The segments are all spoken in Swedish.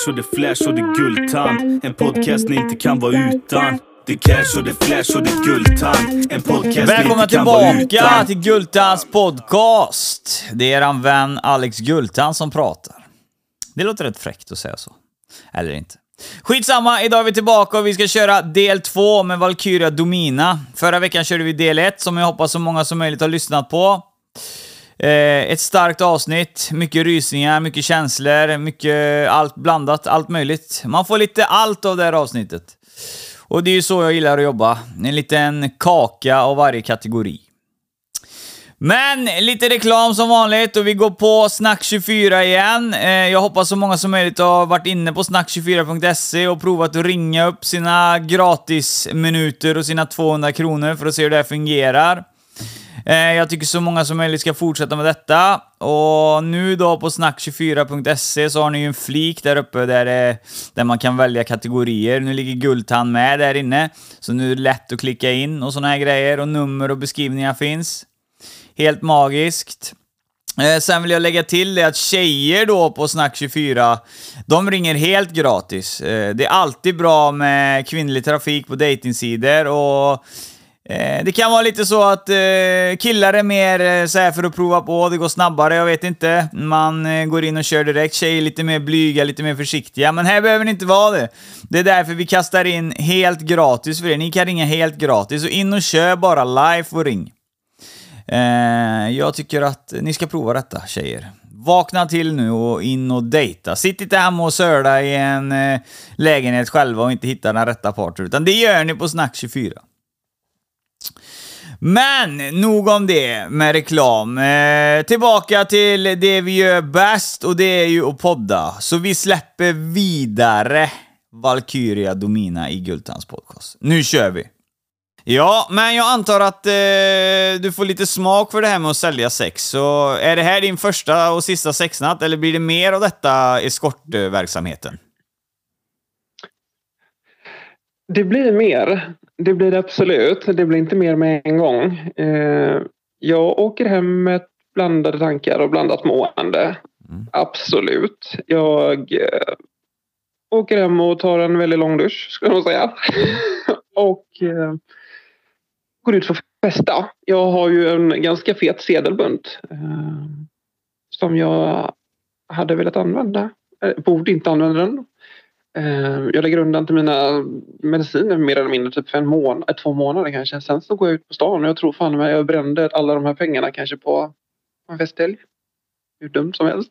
cash och det flash och det guldtand. En podcast ni inte kan vara utan. Det cash och det flash och det guldtand. En podcast välkomna ni inte kan vara utan. tillbaka till Gultans podcast. Det är en vän Alex Gultan som pratar. Det låter rätt fräckt att säga så. Eller inte. Skitsamma, idag är vi tillbaka och vi ska köra del 2 med Valkyria Domina. Förra veckan körde vi del 1 som jag hoppas så många som möjligt har lyssnat på. Ett starkt avsnitt, mycket rysningar, mycket känslor, mycket allt blandat, allt möjligt. Man får lite allt av det här avsnittet. Och det är ju så jag gillar att jobba. En liten kaka av varje kategori. Men lite reklam som vanligt och vi går på Snack24 igen. Jag hoppas så många som möjligt har varit inne på snack24.se och provat att ringa upp sina gratis minuter och sina 200 kronor för att se hur det här fungerar. Jag tycker så många som möjligt ska fortsätta med detta. Och nu då på snack24.se så har ni ju en flik där uppe där man kan välja kategorier. Nu ligger Guldtand med där inne. Så nu är det lätt att klicka in och såna här grejer. Och nummer och beskrivningar finns. Helt magiskt. Sen vill jag lägga till det att tjejer då på Snack24, de ringer helt gratis. Det är alltid bra med kvinnlig trafik på datingsidor och det kan vara lite så att killar är mer så här för att prova på, det går snabbare, jag vet inte. Man går in och kör direkt, tjejer är lite mer blyga, lite mer försiktiga. Men här behöver ni inte vara det. Det är därför vi kastar in helt gratis för er. Ni kan ringa helt gratis och in och kör bara live och ring. Jag tycker att ni ska prova detta, tjejer. Vakna till nu och in och dejta. Sitt inte hemma och sörda i en lägenhet själva och inte hitta den rätta parten. Utan det gör ni på Snack24. Men nog om det med reklam. Tillbaka till det vi gör bäst och det är ju att podda. Så vi släpper vidare Valkyria Domina i Gultans podcast. Nu kör vi. Ja, men jag antar att du får lite smak för det här med att sälja sex. Så är det här din första och sista sexnatt eller blir det mer av detta eskortverksamheten? Det blir mer. Det blir det absolut. Det blir inte mer med en gång. Jag åker hem med blandade tankar och blandat mående. Absolut. Jag åker hem och tar en väldigt lång dusch, skulle jag säga. Och går ut för att festa. Jag har ju en ganska fet sedelbunt som jag hade velat använda. Borde inte använda den. Jag lägger undan till mina mediciner mer eller mindre typ för 2 månader kanske. Sen så går jag ut på stan och jag tror fan att jag brände alla de här pengarna kanske på en festhelg. Hur dumt som helst.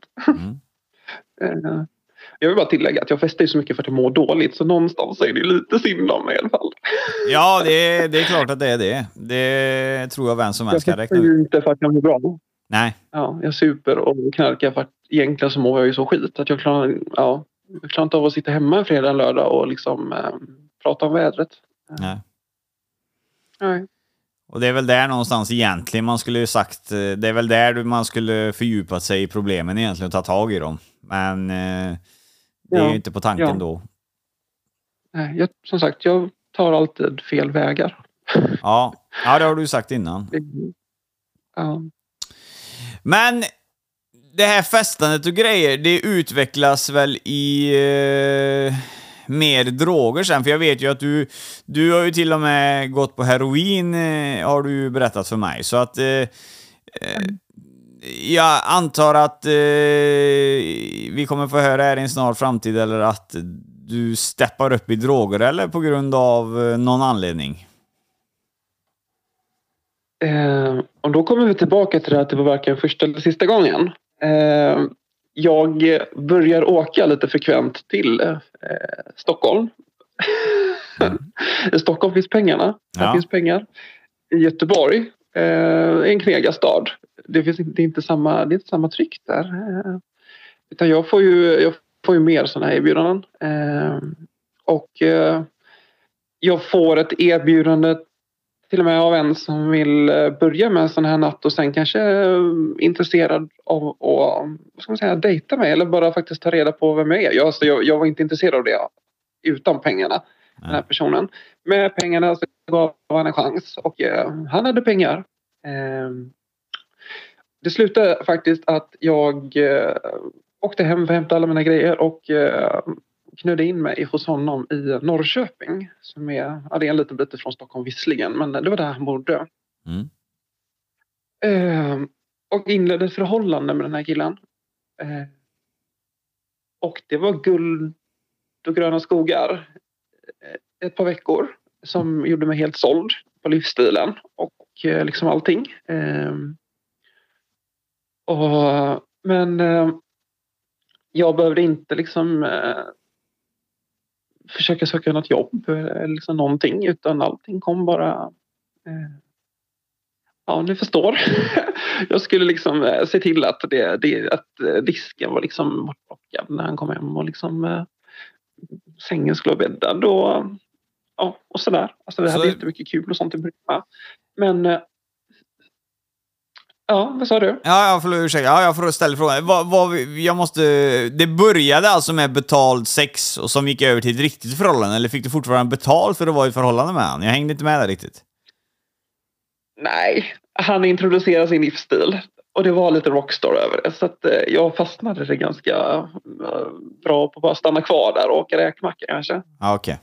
Jag vill bara tillägga att jag festar ju så mycket för att jag mår dåligt. Så någonstans är det lite synd om mig i alla fall. Ja, det är klart att det är det. Det tror jag vem som helst kan räkna ut. Jag festar ju inte för att jag mår bra. Nej. Ja, jag super och knarkar för att egentligen så mår jag ju så skit. Att jag klarar inte av att sitta hemma en fredag och lördag och liksom prata om vädret. Nej. Och det är väl där någonstans egentligen man skulle ju sagt, det är väl där man skulle fördjupat sig i problemen egentligen och ta tag i dem. Men det är ju inte på tanken då. Nej, som sagt, jag tar alltid fel vägar. Ja, det har du sagt innan. Ja. Men det här festandet och grejer, det utvecklas väl i mer droger sen. För jag vet ju att du har ju till och med gått på heroin, har du ju berättat för mig. Så att jag antar att vi kommer få höra här i en snar framtid eller att du steppar upp i droger eller på grund av någon anledning. Och då kommer vi tillbaka till det att det var varken första eller sista gången. Jag börjar åka lite frekvent till Stockholm. I Stockholm finns pengarna. Här finns pengar. I Göteborg, en knegastad. Det är inte samma tryck där. Utan jag får ju mer sådana här erbjudanden. Och jag får ett erbjudande till och med av en som vill börja med en sån här natt och sen kanske är intresserad av att, vad ska man säga, dejta mig eller bara faktiskt ta reda på vem jag är. Jag var inte intresserad av det utan pengarna, den här personen. Med pengarna så gav han en chans och han hade pengar. Det slutade faktiskt att jag åkte hem och hämtade alla mina grejer och knödde in mig hos honom i Norrköping. Som det är en liten bit från Stockholm visserligen, men det var där han bodde. Och inledde ett förhållande med den här killen. Och det var guld och gröna skogar ett par veckor som gjorde mig helt såld på livsstilen och liksom allting. Men jag behövde inte liksom försöka söka något jobb eller liksom någonting, utan allting kom bara. Ja, ni förstår. Jag skulle liksom se till att att disken var liksom bortplockad när han kom hem och liksom sängen skulle vara bäddad och sådär. Alltså det hade jättemycket kul och sånt i början. Men ja, vad sa du? Ja, ursäkta. Ja, jag får ställa frågan. Det började alltså med betald sex och som gick över till ett riktigt förhållande, eller fick du fortfarande betalt för att vara i ett förhållande med han? Jag hängde inte med där riktigt. Nej, han introducerade sin livsstil och det var lite rockstar över det, så att jag fastnade det ganska bra på att bara stanna kvar där och åka räkmacka kanske. Ja, okej.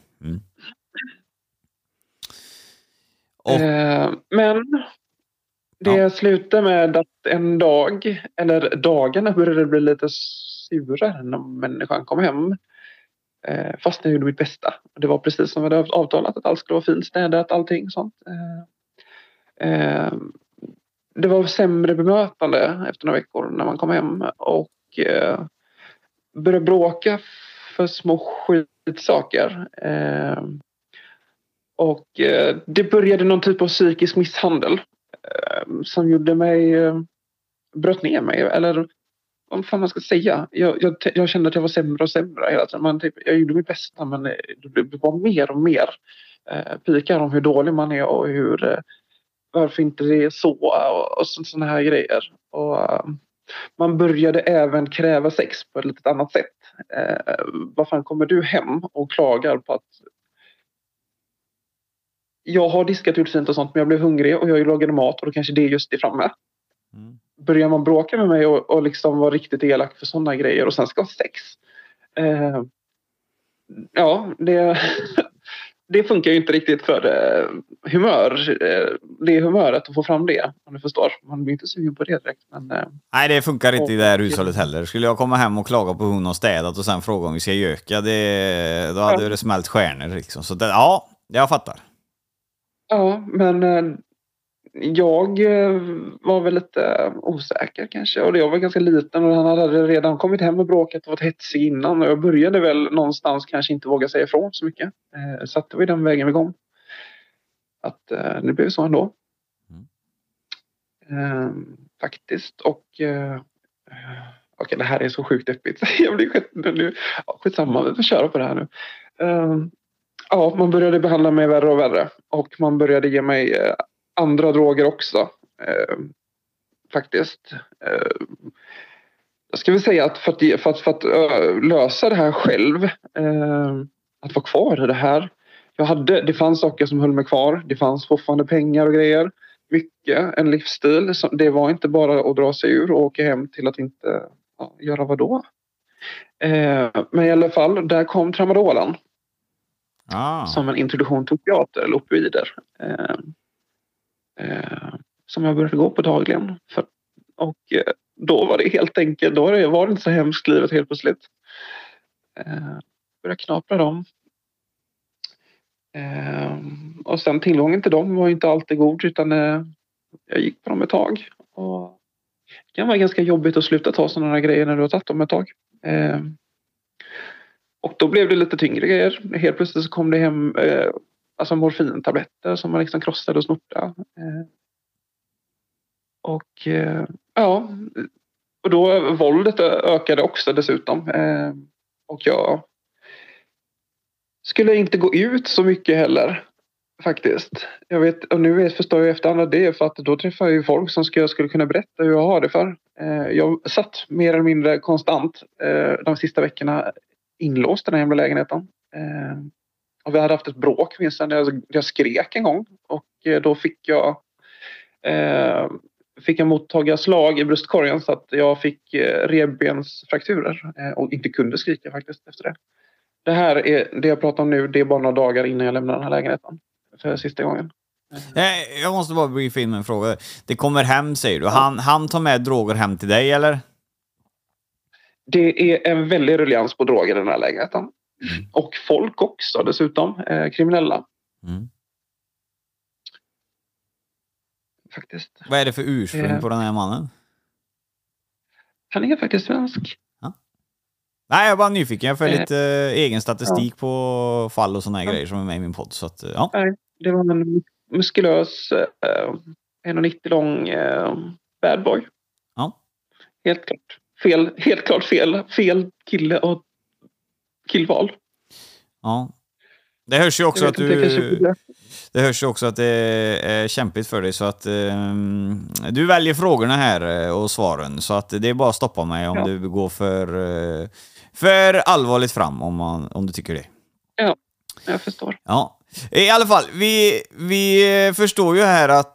Men det slutade med att en dag, eller dagarna, började det bli lite surare när människan kom hem. Fast jag gjorde mitt bästa. Det var precis som vi hade avtalat, att allt skulle vara fint städat, allting sånt. Det var sämre bemötande efter några veckor när man kom hem och började bråka för små skitsaker. Och det började någon typ av psykisk misshandel som gjorde mig, bröt ner mig, eller vad fan man ska säga. Jag kände att jag var sämre och sämre hela tiden. Jag gjorde mitt bästa, men det var mer och mer pikar om hur dålig man är och varför inte det är så och såna här grejer. Och man började även kräva sex på ett lite annat sätt. Vad fan kommer du hem och klagar på att jag har diskat ut fint och sånt, men jag blev hungrig och jag lagade mat och då kanske det just är framme. Börjar man bråka med mig och liksom vara riktigt elak för sådana grejer och sen ska ha sex. Det funkar ju inte riktigt för humör. Det är humöret att få fram det, om du förstår. Man blir inte sugen på det direkt. Men, nej, det funkar inte i det här hushållet heller. Skulle jag komma hem och klaga på hur hon har städat och sen fråga om vi ska göka, då hade det smält stjärnor liksom. Så jag fattar. Ja, men jag var väl lite osäker kanske. Och jag var ganska liten och han hade redan kommit hem och bråkat och varit hetsig innan. Och jag började väl någonstans kanske inte våga säga ifrån så mycket. Så att det var den vägen vi kom. Att det blev så ändå. Faktiskt. Och okej, det här är så sjukt deppigt. Jag blir skitsamma, vi får köra på det här nu. Ja, man började behandla mig värre och värre. Och man började ge mig andra droger också. Faktiskt. Jag ska väl säga att för att lösa det här själv. Att vara kvar i det här. Det fanns saker som höll mig kvar. Det fanns fortfarande pengar och grejer. Mycket. En livsstil. Det var inte bara att dra sig ur och åka hem till att inte göra vad då. Men i alla fall, där kom tramadolen. Som en introduktion till opiater eller opioider. Som jag började gå på dagligen. Och då var det helt enkelt, då var det inte så hemskt livet helt plötsligt. Började knapra dem. Och sen tillgången till dem var inte alltid god, utan jag gick på dem ett tag. Och det kan vara ganska jobbigt att sluta ta sådana här grejer när du har tagit dem ett tag. Och då blev det lite tyngre grejer. Helt plötsligt så kom det hem alltså morfintabletter som man liksom krossade och snortade. Och och då våldet ökade också dessutom. Och jag skulle inte gå ut så mycket heller faktiskt. Jag vet, och nu förstår jag efterhand att det är för att då träffar jag ju folk som jag skulle kunna berätta hur jag har det för. Jag satt mer eller mindre konstant de sista veckorna inlåst i den hemliga lägenheten. Och vi hade haft ett bråk, minns jag skrek en gång. Och då fick jag fick jag mottaga slag i bröstkorgen så att jag fick revbensfrakturer och inte kunde skrika faktiskt efter det. Det här är det jag pratar om nu, det är bara några dagar innan jag lämnar den här lägenheten för sista gången. Jag måste bara briefa in med en fråga. Det kommer hem, säger du. Han tar med droger hem till dig, eller? Det är en väldig ruljans på droger i den här lägenheten. Och folk också dessutom. Kriminella. Faktiskt. Vad är det för ursprung på den här mannen? Han är faktiskt svensk. Ja. Nej, jag är bara nyfiken. Jag får lite egen statistik på fall och såna här grejer som är med i min podd. Så att, ja. Nej, det var en muskulös 1,90 lång bad boy. Ja. Helt klart fel kille och killval. Ja. Det hörs ju också att det hörs ju också att det är kämpigt för dig, så att du väljer frågorna här och svaren, så att det är bara att stoppa mig om du går för allvarligt fram om du tycker det. Ja, jag förstår. Ja. I alla fall, vi förstår ju här att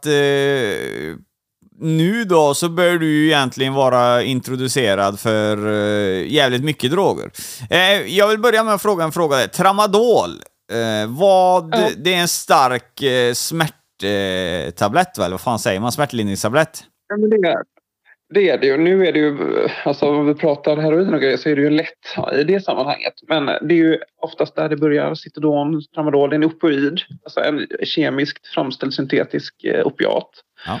nu då så bör du ju egentligen vara introducerad för jävligt mycket droger. Jag vill börja med att fråga en fråga där. Tramadol, det är en stark smärttablett, väl? Vad fan säger man? Smärtlindringstablett? Ja, men det är det ju. Nu är det ju, alltså om vi pratar heroin och grejer så är det ju lätt i det sammanhanget. Men det är ju oftast där det börjar. Citodon, tramadol, det är en opioid. Alltså en kemiskt framställd syntetisk opiat. Ja.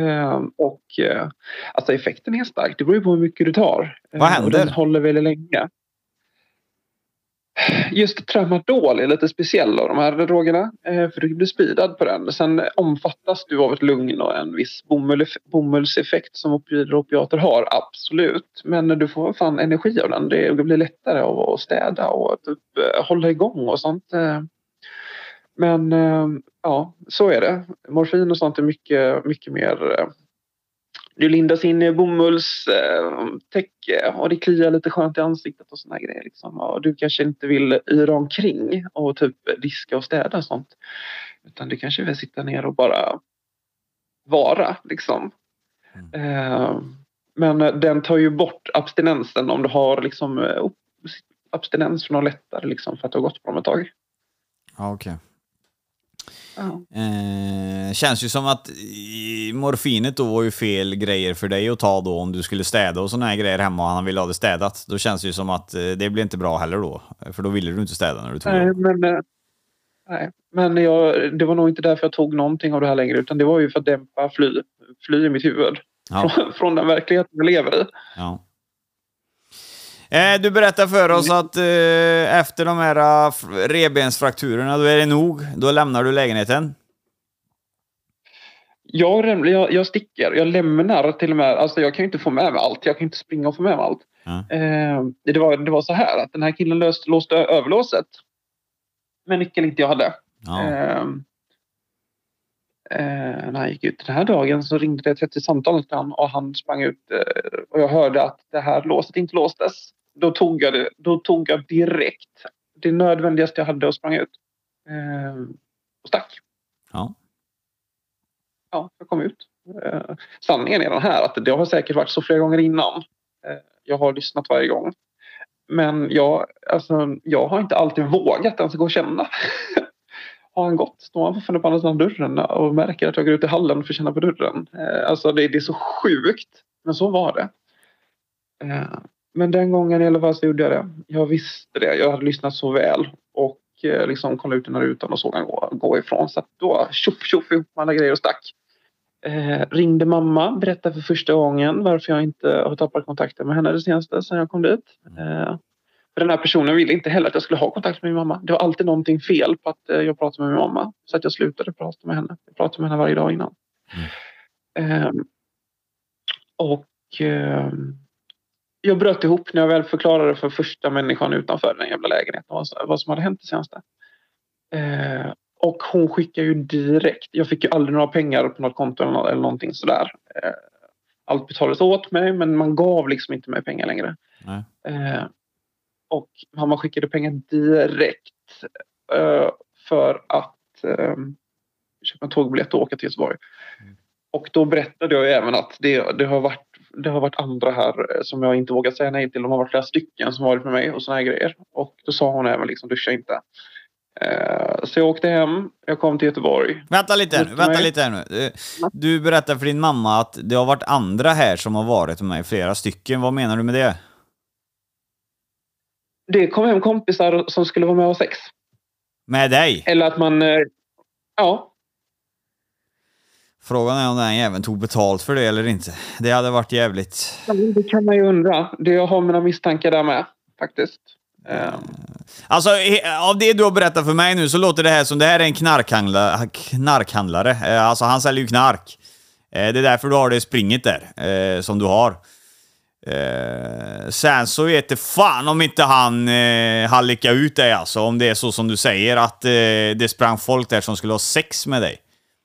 Alltså effekten är stark. Det beror ju på hur mycket du tar. Vad händer? Och den håller väldigt länge. Just tramadol är lite speciell av de här drogerna. För du blir speedad på den. Sen omfattas du av ett lugn och en viss bomullseffekt som opioider och opiater har. Absolut. Men du får fan energi av den. Det blir lättare att städa och typ hålla igång och sånt. Men ja, så är det. Morfin och sånt är mycket mer... Du lindas in i bomullstäcke och det kliar lite skönt i ansiktet och såna här grejer. Liksom. Och du kanske inte vill yra omkring och typ diska och städa och sånt. Utan du kanske vill sitta ner och bara vara. Liksom. Men den tar ju bort abstinensen om du har liksom, abstinens från något lättare liksom, för att du har gått på dem ett tag. Ja, okej. Känns ju som att morfinet då var ju fel grejer för dig att ta då om du skulle städa och såna här grejer hemma och han ville ha det städat. Då känns det ju som att det blir inte bra heller då. För då ville du inte städa när du tog det. Men det var nog inte därför jag tog någonting av det här längre, utan det var ju för att dämpa fly i mitt huvud. Ja. Från den verkligheten jag lever i. Ja. Du berättar för oss att efter de här revbensfrakturerna, då är det nog. Då lämnar du lägenheten. Jag sticker. Jag lämnar till och med. Alltså jag kan ju inte få med mig allt. Jag kan inte springa och få med mig allt. Det var så här att den här killen låste överlåset. Men nyckeln inte jag hade. När han gick ut den här dagen så ringde det 30 samtal till han och han sprang ut och jag hörde att det här låset inte låstes. Då tog jag direkt det nödvändigaste jag hade och sprang ut. Och stack. Ja, jag kom ut. Sanningen är den här att det har säkert varit så flera gånger innan. Jag har lyssnat varje gång. Men jag har inte alltid vågat ens gå och känna. Har han gått? Står han fortfarande på andra sidan dörren och märker att jag går ut i hallen för att känna på dörren. Alltså det är så sjukt. Men så var det. Men den gången i alla fall så gjorde jag det. Jag visste det. Jag hade lyssnat så väl. Och liksom kollade ut den här rutan och såg han gå ifrån. Så att då tjoff ihop med alla grejer och stack. Ringde mamma. Berättade för första gången varför jag inte har tappat kontakten med henne det senaste sen jag kom dit. För den här personen ville inte heller att jag skulle ha kontakt med min mamma. Det var alltid någonting fel på att jag pratade med min mamma. Så att jag slutade prata med henne. Jag pratade med henne varje dag innan. Jag bröt ihop när jag väl förklarade för första människan utanför den jävla lägenheten vad som hade hänt det senaste. Och hon skickade ju direkt. Jag fick ju aldrig några pengar på något konto eller någonting sådär. Allt betalades åt mig men man gav liksom inte mig pengar längre. Och mamma skickade pengar direkt för att köpa en tågbiljett och åka till Göteborg. Och då berättade jag ju även att det har varit andra här som jag inte vågat säga nej till. De har varit flera stycken som har varit med mig och såna här grejer. Och då sa hon även liksom, duscha inte. Så jag åkte hem, jag kom till Göteborg. Vänta lite här nu. Du berättar för din mamma att det har varit andra här som har varit med mig, flera stycken. Vad menar du med det? Det kom hem kompisar som skulle vara med och ha sex. Med dig? Eller att man... Ja. Frågan är om den även tog betalt för det eller inte. Det hade varit jävligt. Ja, det kan man ju undra. Jag har mina misstankar där med, faktiskt. Alltså, av det du har berättat för mig nu så låter det här som det här är en knarkhandlare. Alltså, han säljer ju knark. Det är därför du har det springet där, som du har. Sen så vet det fan om inte han hallickade ut dig, alltså. Om det är så som du säger, att det sprang folk där som skulle ha sex med dig.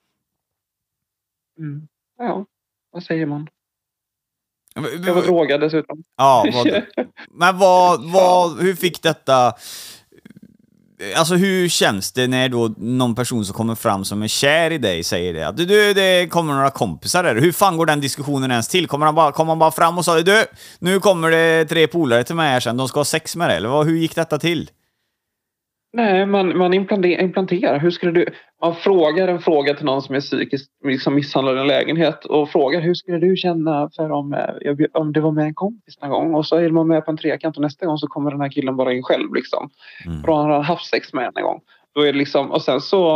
Ja, vad säger man? Jag var drogad dessutom. Ja, men hur fick detta... Alltså hur känns det när då någon person som kommer fram som är kär i dig säger det? Att det kommer några kompisar där. Hur fan går den diskussionen ens till? Kommer han bara fram och sa nu kommer det 3 polare till mig här sen. De ska ha sex med dig. Eller hur gick detta till? Nej, man implanterar. Hur skulle du... Man frågar en fråga till någon som är psykiskt liksom misshandlad i en lägenhet och frågar hur skulle du känna för om det var med en kompis någon gång, och så är man med på en trekant och nästa gång så kommer den här killen bara in själv liksom. För han har haft sex med en gång. Då är det liksom, och sen så...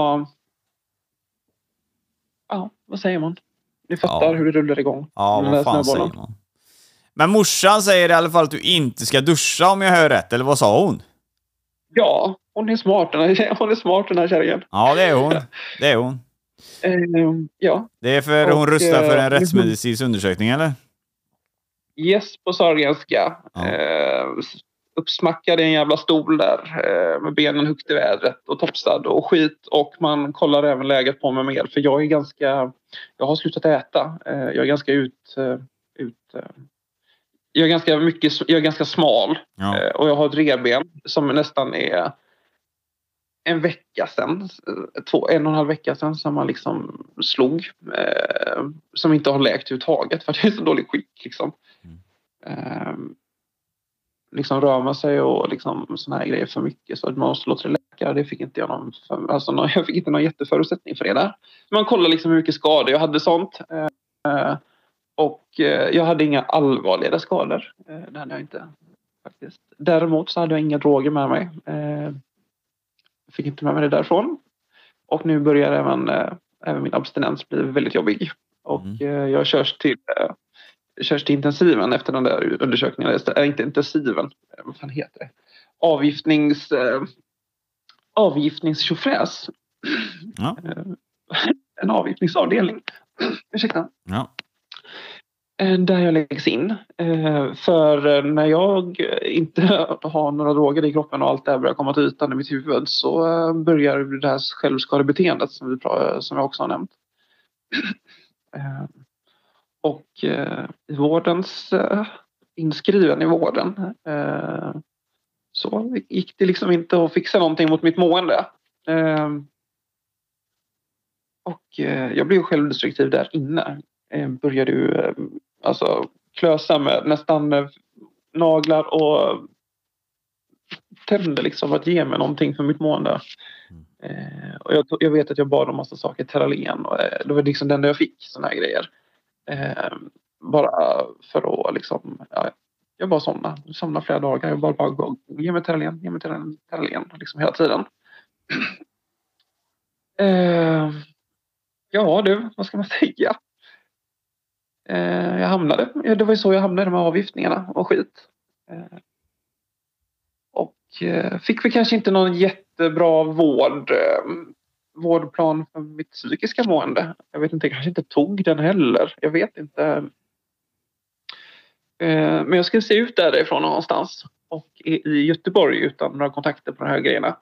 Ja, vad säger man? Ni fattar hur det rullar igång. Ja, vad fan säger man? Men morsan säger i alla fall att du inte ska duscha, om jag hör rätt, eller vad sa hon? Ja, hon är smart den här kärringen. Ja, det är hon. Ja. Det är för hon röstar för en rättsmedicinsk undersökning, eller? Yes, på Sahlgrenska. Uppsmackad i en jävla stol där. Med benen högt i vädret och topsad och skit. Och man kollar även läget på mig mer. För jag har slutat äta. Jag är ganska jag är ganska smal. Ja. Och jag har ett revben som nästan är en vecka sedan, 1,5 vecka sedan, som man liksom slog, som inte har läkt överhuvudtaget för att det är så dålig skick liksom. Liksom rör man sig och liksom såna här grejer för mycket så att man måste låta det läka. Det fick inte jag jag fick inte någon jätteförutsättning för det där. Man kollar liksom hur mycket skador jag hade sånt. Och jag hade inga allvarliga skador. Det hade jag inte faktiskt. Däremot så hade jag inga droger med mig. Fick inte med mig det därifrån. Och nu börjar även min abstinens bli väldigt jobbig. Och jag körs till intensiven efter den där undersökningen. Inte intensiven, vad fan heter det? Avgiftningstjofräs. Ja. En avgiftningsavdelning. Ursäkta. Ja. Där jag läggs in. För när jag inte har några droger i kroppen och allt det här börjar komma till ytan i mitt huvud, så börjar det här självskadebeteendet som jag också har nämnt. Och i vårdens inskriven i vården så gick det liksom inte att fixa någonting mot mitt mående. Och jag blev självdestruktiv där inne. Började ju klösa med nästan naglar och tände liksom att ge mig någonting för mitt mående. Och jag vet att jag bad om massa saker, Terralen, och det var liksom det enda jag fick, såna här grejer. Bara för att liksom, jag bara somna flera dagar. Jag bara ge mig Terralen liksom hela tiden. Ja du, vad ska man säga? Det var ju så jag hamnade med avgiftningarna och skit. Och fick vi kanske inte någon jättebra vårdplan för mitt psykiska mående. Jag vet inte, jag kanske inte tog den heller. Jag vet inte. Men jag ska se ut därifrån någonstans. Och i Göteborg utan några kontakter på de här grejerna.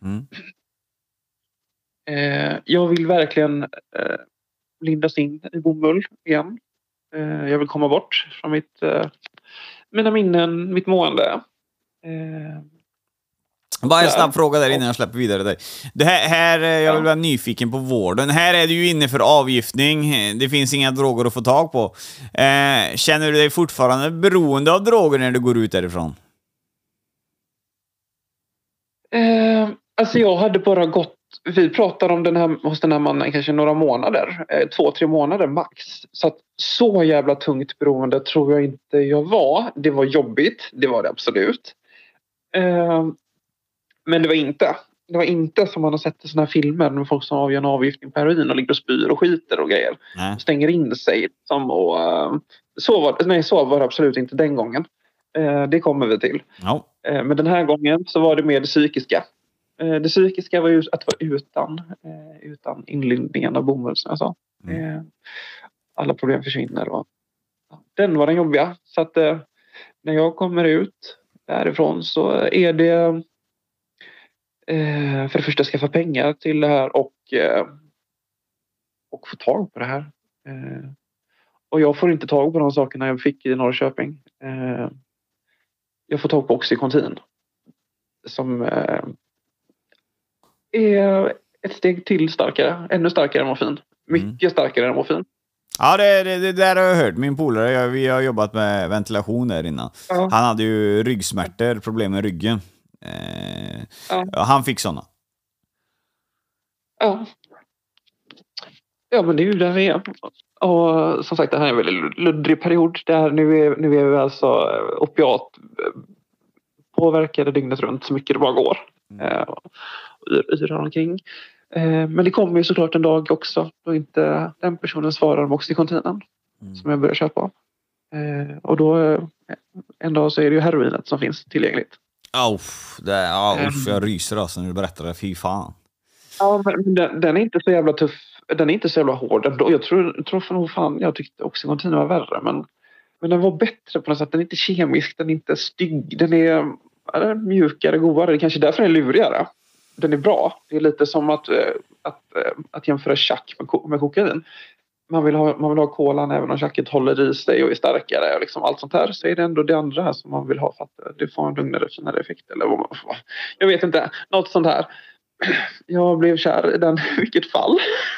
Jag vill verkligen lindas in i bomull igen. Jag vill komma bort från mina minnen, mitt mående. Bara en snabb fråga där innan jag släpper vidare dig. Det här jag vill vara nyfiken på vården. Här är du ju inne för avgiftning. Det finns inga droger att få tag på. Känner du dig fortfarande beroende av droger när du går ut därifrån? Alltså jag hade bara gått... Vi pratade om hos den här mannen kanske några månader. 2-3 månader max. Så jävla tungt beroende tror jag inte jag var. Det var jobbigt. Det var det absolut. Men det var inte som man har sett i såna här filmer med folk som avgör en avgiftning på heroin och ligger och spyr och skiter och grejer. Stänger in sig. Så var det absolut inte den gången. Det kommer vi till. No. Men den här gången så var det mer det psykiska. Det psykiska var ju att vara utan inlindningen av bomull, som jag sa. Alla problem försvinner. Den var den jobbiga. Så att när jag kommer ut därifrån så är det för det första skaffa pengar till det här och få tag på det här. Och jag får inte tag på de sakerna jag fick i Norrköping. Jag får tag på Oxycontin. Som är ett steg till starkare. Ännu starkare än morfin. Mycket starkare än morfin. Ja, det där har jag hört. Min polare, vi har jobbat med ventilation där innan. Ja. Han hade ju ryggsmärtor, problem med ryggen. Han fick såna. Ja, men det är ju där vi är. Och som sagt, det här är en väldigt luddrig period. Nu är vi alltså opiat påverkade dygnet runt så mycket det bara går. Yrar omkring. Men det kommer ju såklart en dag också då inte den personen svarar om Oxycontinen som jag börjar köpa. Och då en dag så är det ju heroinet som finns tillgängligt. Jag ryser alltså när du berättar det. Fy fan. Ja, men den är inte så jävla tuff. Den är inte så jävla hård. Jag tror för nog fan jag tyckte Oxycontin var värre. Men den var bättre på något sätt. Den är inte kemisk. Den är inte stygg. Den är mjukare, godare. Det är kanske därför den är lurigare. Den är bra. Det är lite som att jämföra tjack med kokain. Man vill ha kolan även om tjacket håller i sig och är starkare och liksom allt sånt här. Så är det ändå det andra här som man vill ha för att det får en lugnare, finare effekt. Eller vad man får. Jag vet inte. Något sånt här. Jag blev kär i den i vilket fall.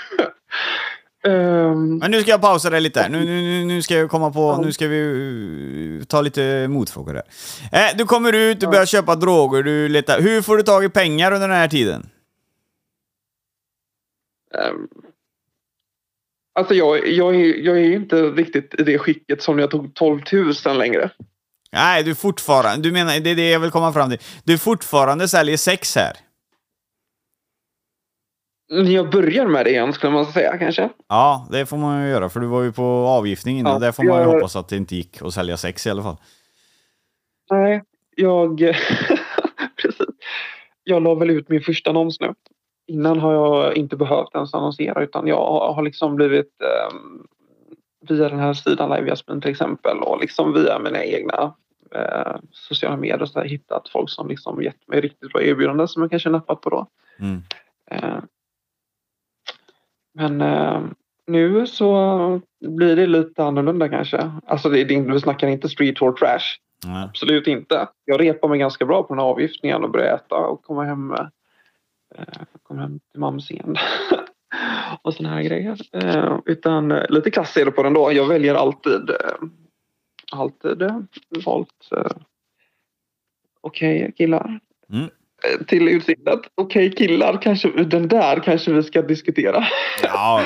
Men nu ska jag pausa det lite. Nu ska jag komma på. Nu ska vi ta lite motfrågor där. Du kommer ut, du börjar köpa droger, du letar. Hur får du tag i pengar under den här tiden? Alltså jag är inte riktigt i det skicket som när jag tog 12 000 längre. Nej, du fortfarande. Du menar, det är det jag vill komma fram till. Du fortfarande säljer sex här. Jag börjar med det igen, skulle man säga kanske. Ja, det får man ju göra. För du var ju på avgiftning innan. Där får man ju hoppas att det inte gick att sälja sex i alla fall. Nej, precis. Jag la väl ut min första annons nu. Innan har jag inte behövt ens annonsera. Utan jag har liksom blivit via den här sidan Live Jasmin till exempel. Och liksom via mina egna sociala medier så har jag hittat folk som liksom gett mig riktigt bra erbjudanden som jag kanske nappat på då. Men nu så blir det lite annorlunda kanske. Alltså vi snackar inte street or trash. Absolut inte. Jag repar mig ganska bra på den här avgiftningen och börjar äta och komma hem till mammas igen. Och såna här grejer. Utan lite klass är det på den då. Jag väljer alltid valt okej killar. Till utseendet. Okej killar, kanske vi ska diskutera. Ja.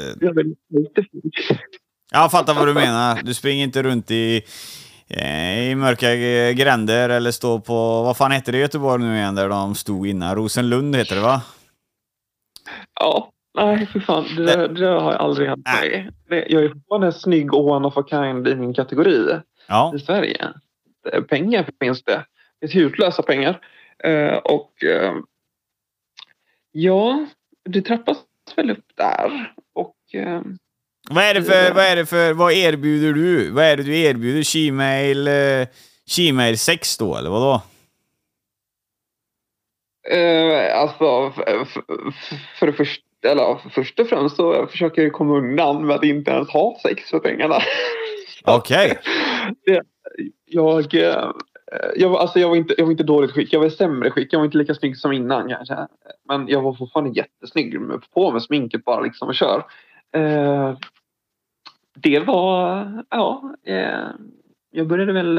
Jag fattar vad du menar. Du springer inte runt i mörka gränder eller står på, vad fan heter det i Göteborg nu igen där de stod innan? Rosenlund heter det, va? Ja, nej för fan. Det har jag aldrig haft med. Jag är fortfarande snygg och one of a kind i min kategori i Sverige. Pengar finns det. Det är hutlösa pengar. Det trappas väl upp där. Och vad erbjuder du? Vad är det du erbjuder? Gmail 6 då, eller vadå? Alltså för det första, eller först och främst så försöker jag komma undan med att inte ens ha sex för pengarna. Okej. Jag var inte dåligt skick. Jag var i sämre skick. Jag var inte lika snygg som innan kanske. Men jag var fortfarande jättesnygg. På med sminket bara liksom och kör. Det var... Ja. Jag började väl...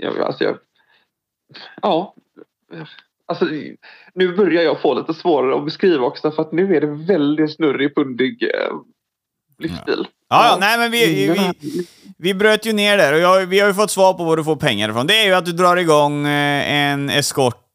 Alltså, nu börjar jag få lite svårare att beskriva också. För att nu är det väldigt snurrig, pundig livsstil. Ja, nej men vi bröt ju ner där och vi har ju fått svar på var du får pengar ifrån. Det är ju att du drar igång en eskort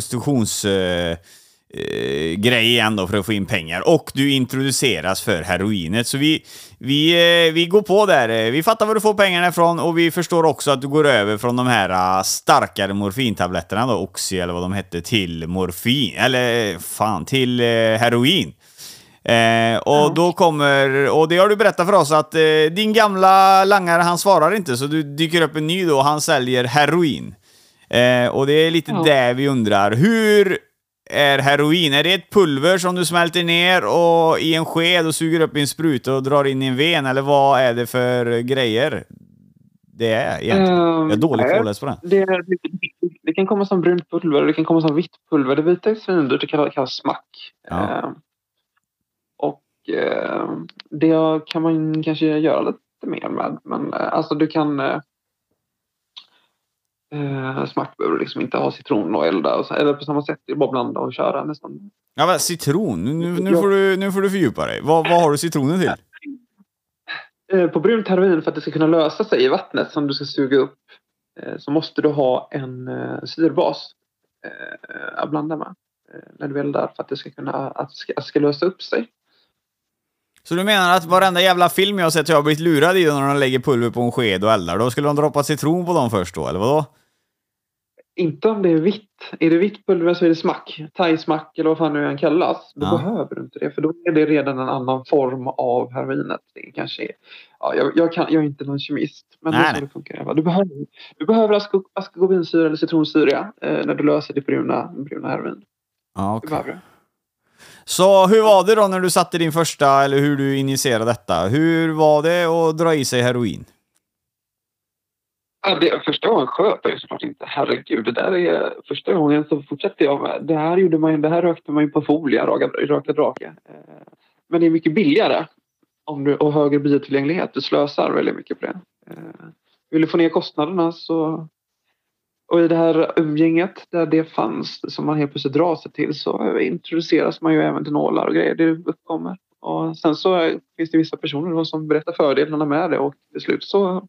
prostitutionsgrej igen då för att få in pengar. Och du introduceras för heroinet. Så vi går på där. Vi fattar var du får pengarna ifrån och vi förstår också att du går över från de här starkare morfintabletterna då, Oxy eller vad de hette, till morfin. Eller fan, till heroin. Och då kommer, och det har du berättat för oss att din gamla langare, han svarar inte, så du dyker upp en ny då och han säljer heroin. Och det är lite där vi undrar, hur är heroin? Är det ett pulver som du smälter ner och i en sked och suger upp i en spruta och drar in i en ven, eller vad är det för grejer det är egentligen? Jag är dåligt påläst på det. Det kan komma som brunt pulver och det kan komma som vitt pulver. Det vita är svindyrt, det kallas smack. Det kan man kanske göra lite mer med. Men alltså du kan smack behöver liksom inte ha citron och elda och så, eller på samma sätt, det är bara blanda och köra nästan. Ja, men citron, nu får du fördjupa dig. Vad har du citronen till? På brunt heroin, för att det ska kunna lösa sig i vattnet som du ska suga upp, så måste du ha en syrbas att blanda med när du eldar, för att det ska kunna att det ska lösa upp sig. Så du menar att varenda jävla film jag har sett jag har blivit lurad i när de lägger pulver på en sked och eldar, då skulle de droppa citron på dem först då, eller vadå? Inte om det är vitt. Är det vitt pulver så är det smack. Thai-smack eller vad fan nu än kallas. Då behöver du inte det, för då är det redan en annan form av heroinet. Det kanske är... Ja, jag är inte någon kemist, men det är så det funkar. Du behöver askogobinsyra eller citronsyra när du löser det bruna heroin. Ja, okay. Så hur var det då när du satte din första, eller hur du initierade detta? Hur var det att dra i sig heroin? Ja, första gången sköt jag ju såklart inte. Herregud, det där är första gången så fortsatte jag med. Det här rökte man ju på folie, rökte drake. Men det är mycket billigare och högre biotillgänglighet. Du slösar väldigt mycket på det. Vill du få ner kostnaderna så... Och i det här umgänget där det fanns, som man helt plötsligt drar sig till, så introduceras man ju även till nålar och grejer. Det uppkommer. Och sen så finns det vissa personer som berättar fördelarna med det, och till slut så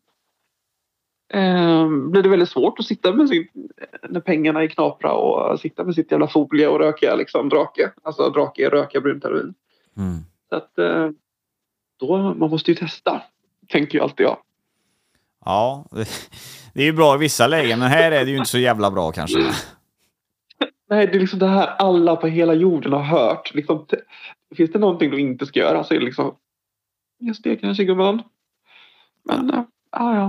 blir det väldigt svårt att sitta med när pengarna är knapra och sitta med sitt jävla folie och röka liksom drake. Alltså drake är röka brunt heroin. Så att då man måste ju testa, tänker ju alltid jag. Ja, det är ju bra i vissa lägen, men här är det ju inte så jävla bra kanske. Nej, det är liksom det här alla på hela jorden har hört. Liksom, finns det någonting du inte ska göra så är det liksom, just det kanske gumman. Men ja.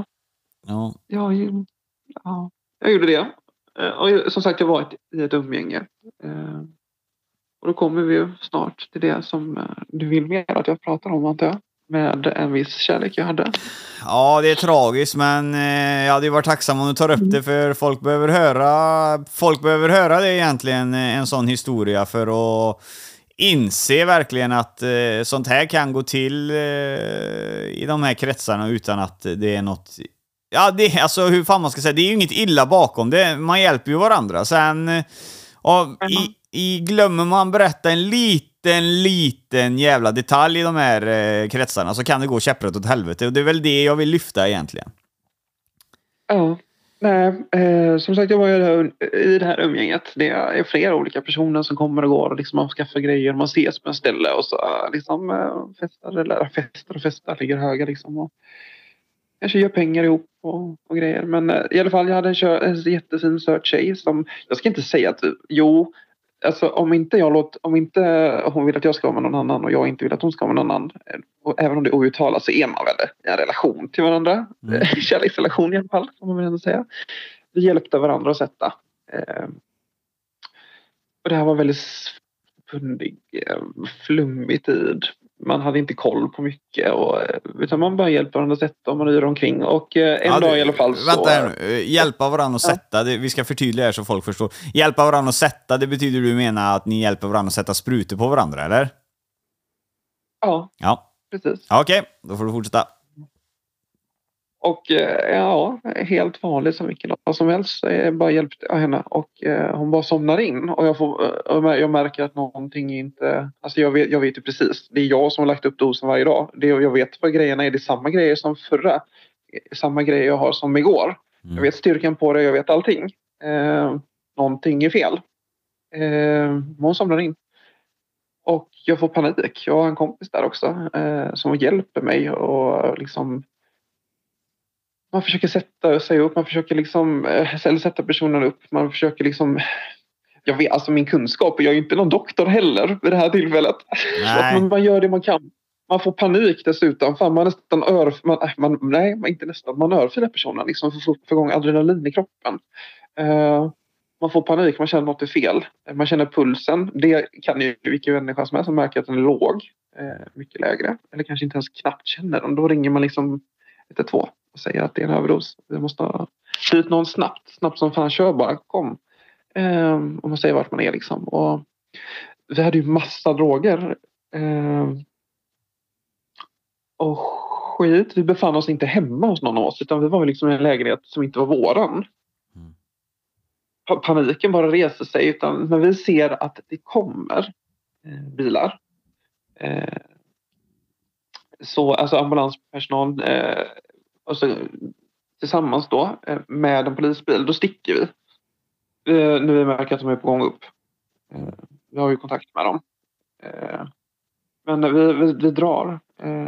Jag gjorde det. Och som sagt, jag var i ett umgänge. Och då kommer vi ju snart till det som du vill mer att jag pratar om, antar jag. Med en viss kärlek jag hade. Ja, det är tragiskt, men jag hade ju varit tacksam om du tar upp det, för folk behöver höra det egentligen, en sån historia, för att inse verkligen att sånt här kan gå till i de här kretsarna utan att det är något... Ja, det, alltså hur fan man ska säga, det är ju inget illa bakom det, man hjälper ju varandra. Sen glömmer man berätta en liten jävla detalj i de här kretsarna, så kan det gå käpprätt åt helvete, och det är väl det jag vill lyfta egentligen. Ja, nej, som sagt, jag var ju i det här umgänget. Det är flera olika personer som kommer och går, och liksom man skaffar grejer, man ses på en ställe och så liksom festar ligger höga liksom, och kanske gör pengar ihop och grejer. Men i alla fall, jag hade en jättefin söt tjej som, jag ska inte säga att alltså om inte hon vill att jag ska vara med någon annan och jag inte vill att hon ska vara med någon annan, och även om det är outtalat, så är man väl i en relation till varandra. Kärleksrelation i alla fall, kan man väl ändå säga. Vi hjälpte varandra att sätta. Och det här var väldigt fundig, flummig tid. man hade inte koll på mycket. Utan man bara hjälper varandra att sätta och man gör omkring. Och en dag i alla fall så... Vänta här nu. Hjälpa varandra att sätta. Vi ska förtydliga här så folk förstår. Hjälpa varandra att sätta, det betyder du menar att ni hjälper varandra att sätta sprutor på varandra, eller? Ja. Precis. Okej, då får du fortsätta. Och helt vanligt som vilken dag som helst. Jag bara hjälpte henne och hon bara somnar in. Och jag märker att någonting inte... Alltså jag vet ju precis. Det är jag som har lagt upp dosen varje dag. Jag vet vad grejerna är. Det är samma grejer som förra. Samma grejer jag har som igår. Jag vet styrkan på det. Jag vet allting. Någonting är fel. Hon somnar in. Och jag får panik. Jag har en kompis där också. Som hjälper mig och liksom... Man försöker sätta sig upp, man försöker liksom eller sätta personen upp, man försöker liksom... Jag vet, alltså min kunskap, jag är ju inte någon doktor heller vid det här tillfället. Så att man gör det man kan. Man får panik dessutom, fan man nästan man örfilar personen liksom för att få igång adrenalin i kroppen. Man får panik, man känner något är fel. Man känner pulsen, det kan ju vilken människa som helst som märker att den är låg, mycket lägre. Eller kanske inte ens knappt känner den, då ringer man liksom 112. Och säger att det är en överdos. Vi måste ha ut någon snabbt som fan, kör bara, kom. Och man säger vart man är liksom. Och vi hade ju massa droger. Och skit, vi befann oss inte hemma hos någon av oss. Utan vi var liksom i en lägenhet som inte var våran. Paniken bara reser sig. Utan när vi ser att det kommer bilar. Så alltså ambulanspersonal... alltså, tillsammans då med en polisbil, då sticker vi. Nu vi märker att de är på gång upp. Vi har ju kontakt med dem. Men vi drar.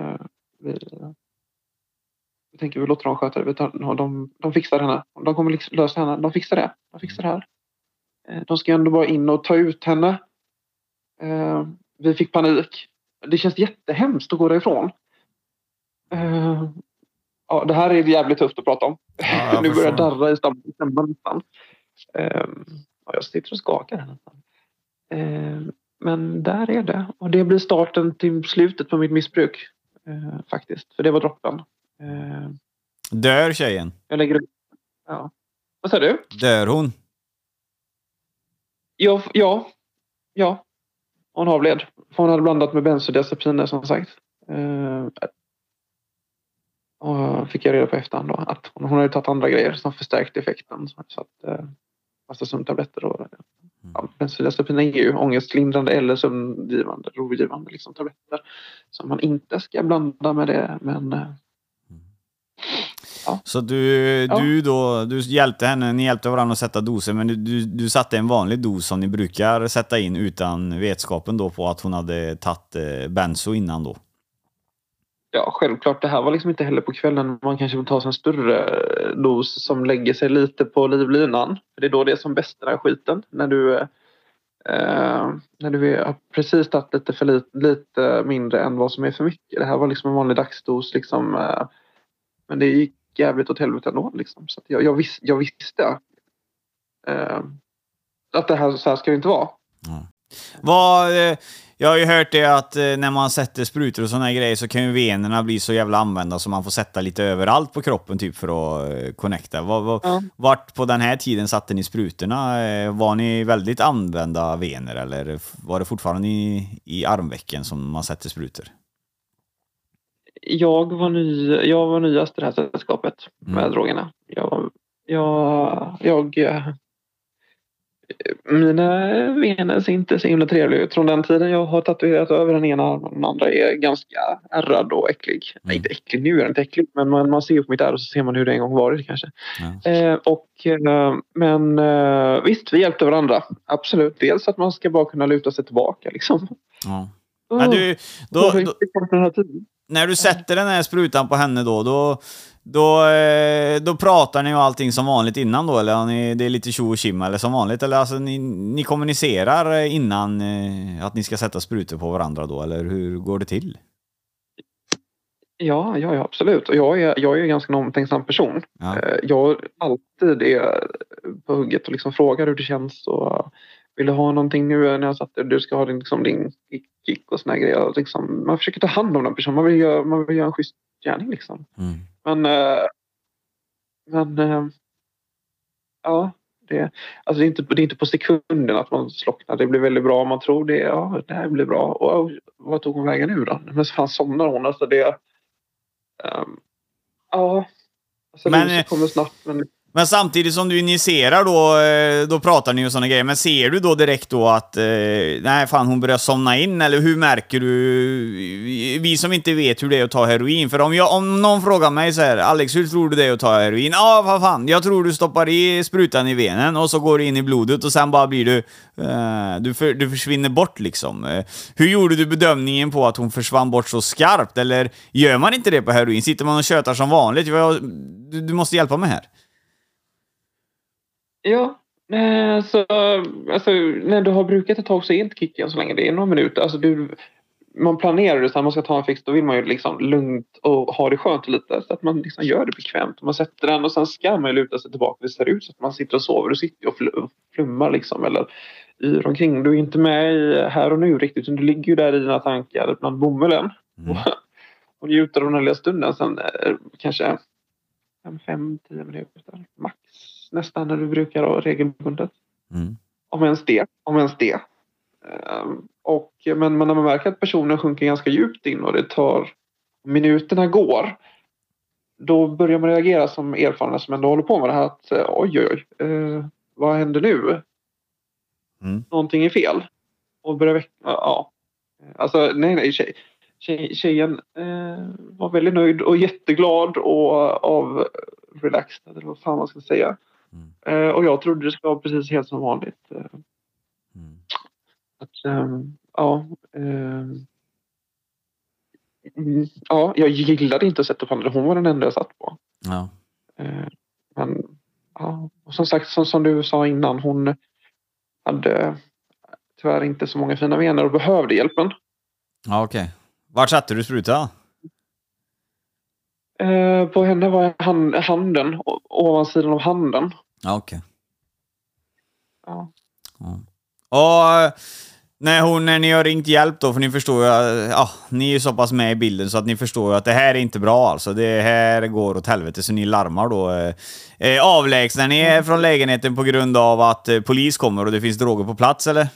Vi tänker vi låter dem sköta det. De fixar henne. De kommer liksom lösa henne. De fixar det. De fixar det här. De ska ändå bara in och ta ut henne. Vi fick panik. Det känns jättehemskt att gå därifrån. Ja, det här är jävligt tufft att prata om. Ja, nu börjar jag darra i stämman nästan. Jag sitter och skakar här nästan. Men där är det. Och det blir starten till slutet på mitt missbruk. Faktiskt. För det var droppen. Dör tjejen? Jag lägger ut. Ja. Vad sa du? Dör hon? Ja. Hon avled. Hon hade blandat med bensodiazepiner som sagt. Och fick jag reda på efterhand då att hon hade tagit andra grejer som förstärkte effekten. Så att massa sömntabletter och bensodiazepiner är ju ångestlindrande eller sömngivande, rogivande liksom tabletter som man inte ska blanda med det, men ja. Så du hjälpte henne, ni hjälpte varandra att sätta doser, men du satte en vanlig dos som ni brukar sätta in utan vetskapen då på att hon hade tagit benzo innan då? Ja, självklart. Det här var liksom inte heller på kvällen. Man kanske vill ta sig en större dos som lägger sig lite på livlinan. För det är då det är som bäst, den här skiten. När du har precis tagit lite mindre än vad som är för mycket. Det här var liksom en vanlig dagsdos liksom. Men det gick jävligt åt helvete ändå liksom. Så att jag visste att det här, så här ska det inte vara. Jag har ju hört det att när man sätter sprutor och såna här grejer så kan ju venerna bli så jävla använda så man får sätta lite överallt på kroppen typ för att connecta. Vart på den här tiden satte ni sprutorna? Var ni väldigt använda vener eller var det fortfarande i armvecken som man sätter sprutor? Jag var nyast i det här sällskapet med drogerna. Mina vener ser inte så himla trevliga ut. Från den tiden jag har tatuerat över den ena armen och den andra är ganska ärrad och äcklig. Nej, inte äcklig, nu är den inte äcklig. Men man ser på mitt ärr och så ser man hur det en gång varit kanske. Men visst, vi hjälpte varandra. Absolut. Dels att man ska bara kunna luta sig tillbaka liksom. Ja. När du sätter den här sprutan på henne då pratar ni ju allting som vanligt innan då, eller det är lite tjo och tjim eller som vanligt, eller alltså ni kommunicerar innan att ni ska sätta sprutor på varandra då, eller hur går det till? Ja, absolut. Och jag är en ganska omtänksam person. Ja. Jag alltid är på hugget och liksom frågar hur det känns och vill du ha någonting nu när jag satt där? Du ska ha din kick och såna här grejer. Liksom, man försöker ta hand om den personen. Man vill göra en schysst gärning liksom. Men ja, det är inte på sekunden att man slocknar. Det blir väldigt bra om man tror det. Ja, det här blir bra. Och vad tog hon vägen nu då? Men så fan somnar hon. Alltså det... ja. Alltså det kommer snabbt. Men samtidigt som du injicerar då pratar ni ju sådana grejer. Men ser du då direkt då att nej fan hon börjar somna in? Eller hur märker du? Vi som inte vet hur det är att ta heroin. För om någon frågar mig så här, Alex, hur tror du det är att ta heroin? Ja, vad fan, jag tror du stoppar i sprutan i venen och så går det in i blodet och sen bara blir du försvinner bort liksom. Hur gjorde du bedömningen på att hon försvann bort så skarpt? Eller gör man inte det på heroin? Sitter man och tjötar som vanligt? Du måste hjälpa mig här. Ja, alltså när du har brukat ett tag så är inte kicken så länge. Det är några minuter. Alltså man planerar det så här, man ska ta en fix, då vill man ju liksom lugnt och ha det skönt lite. Så att man liksom gör det bekvämt. Man sätter den och sen ska man luta sig tillbaka. Det ser ut så att man sitter och sover och sitter och flummar liksom. Eller yr omkring. Du är inte med i här och nu riktigt. Du ligger ju där i dina tankar bland bomullen. Och njuter av den här lilla stunden. Sen kanske 5-10 minuter max. Nästan när du brukar ha regelbundet. Om ens det. Men när man märker att personen sjunker ganska djupt in och det tar minuterna går, då börjar man reagera som erfarna som ändå håller på med det här att oj, vad händer nu? Någonting är fel. Och börjar alltså nej, tjejen var väldigt nöjd och jätteglad och av relaxed, eller vad fan man ska säga. Och jag trodde det skulle vara precis helt som vanligt. Jag gillade inte att sätta på henne. Hon var den enda jag satt på. Ja. Men och som sagt, som du sa innan, hon hade tyvärr inte så många fina vener och behövde hjälpen. Ja, okej. Vart satte du spruta? På henne var handen, ovansidan av handen. Ja, okej. Ja. Och när ni har ringt hjälp då, för ni förstår ju, ni är ju så pass med i bilden så att ni förstår att det här är inte bra alltså. Det här går åt helvete, så ni larmar då. Avlägsnar ni är från lägenheten på grund av att polis kommer och det finns droger på plats, eller?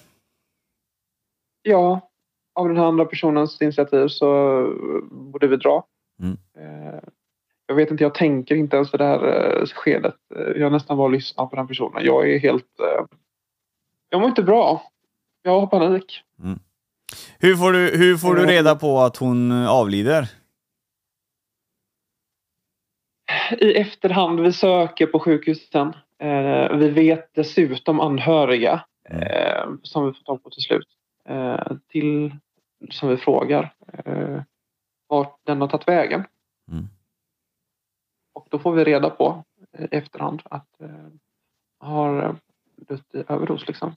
Ja, av den här andra personens initiativ så borde vi dra. Jag vet inte, jag tänker inte ens för det här skedet. Jag nästan bara lyssnar på den personen. Jag är helt... jag mår inte bra. Jag har panik. Hur får du reda på att hon avlider? I efterhand, vi söker på sjukhusen. Vi vet dessutom anhöriga som vi får tag på till slut. Som vi frågar vart den har tagit vägen. Och då får vi reda på i efterhand att har dött i överdos liksom.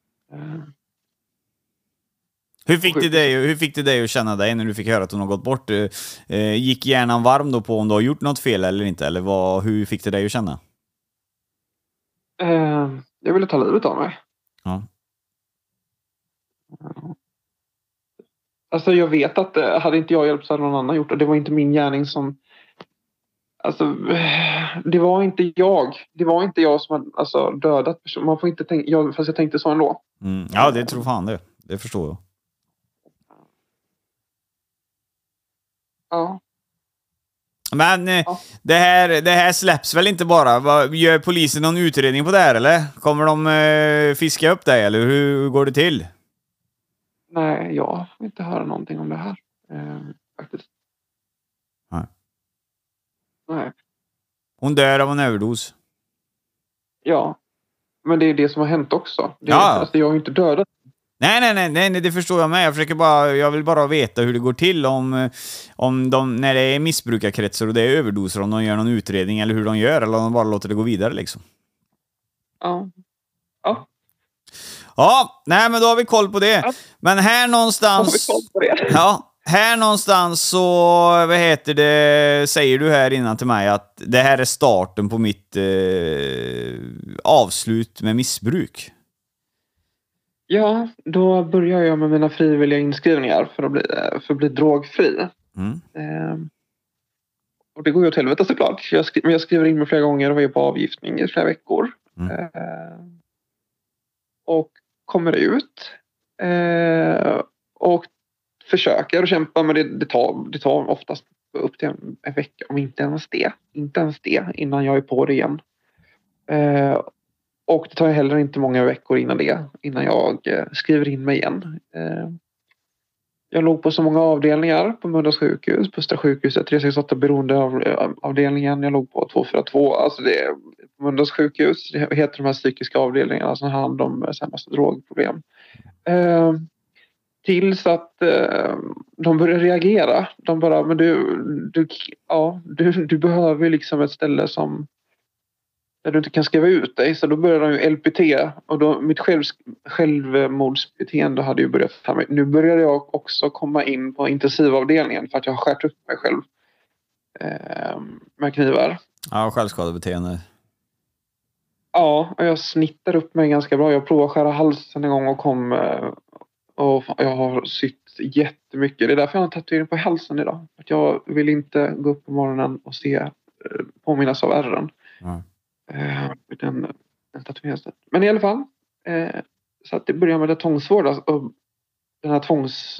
Hur fick det dig att känna dig när du fick höra att hon har gått bort? Gick hjärnan varm då på om du har gjort något fel eller inte? Eller hur fick det dig att känna? Jag ville ta livet av mig. Ja. Alltså jag vet att hade inte jag hjälpt så hade någon annan gjort det. Det var inte min gärning som... Alltså, det var inte jag. Det var inte jag som hade dödat personen. Man får inte tänka... Fast jag tänkte så ändå. Ja, det tror fan det. Det förstår jag. Ja. Men det här släpps väl inte bara? Gör polisen någon utredning på det här, eller? Kommer de fiska upp dig, eller hur går det till? Nej, jag vill inte höra någonting om det här. Faktiskt. Nej. Hon dör av en överdos. Ja. Men det är det som har hänt också. Jag har ju inte dödat. Nej, det förstår jag med. Jag vill bara veta hur det går till om de, när det är missbrukarkretsar och det är överdoser, om de gör någon utredning eller hur de gör, eller om de bara låter det gå vidare liksom. Ja. Ja, nej men då har vi koll på det. Ja. Men här någonstans... Har vi koll på det? Ja, här någonstans så, säger du här innan till mig att det här är starten på mitt avslut med missbruk. Ja, då börjar jag med mina frivilliga inskrivningar för att bli drogfri. Och det går ju åt helvete såklart. Jag skriver in mig flera gånger och var ju på avgiftning i flera veckor. Och kommer ut. Och försöker att kämpa, men det tar oftast upp till en vecka, om inte ens det, innan jag är på det igen. Och det tar heller inte många veckor innan jag skriver in mig igen. Jag låg på så många avdelningar på Mölndals sjukhus, på Östra sjukhuset, 368 beroendeavdelningen. Jag låg på 242, alltså det är på Mölndals sjukhus. Det heter de här psykiska avdelningarna som har hand om massa drogproblem. Tills att de börjar reagera. De bara, men du behöver liksom ett ställe där du inte kan skriva ut dig. Så då började de ju LPT. Och då mitt självmordsbeteende hade ju börjat för mig. Nu började jag också komma in på intensivavdelningen för att jag har skärt upp mig själv med knivar. Ja, självskadebeteende. Ja, och jag snittar upp mig ganska bra. Jag provade att skära halsen en gång och jag har sytt jättemycket. Det är därför jag har en tatuering på halsen idag. Att jag vill inte gå upp på morgonen och påminnas av ärren. Den tatueringen. Men i alla fall. Så att det börjar med det tvångsvård. Och den här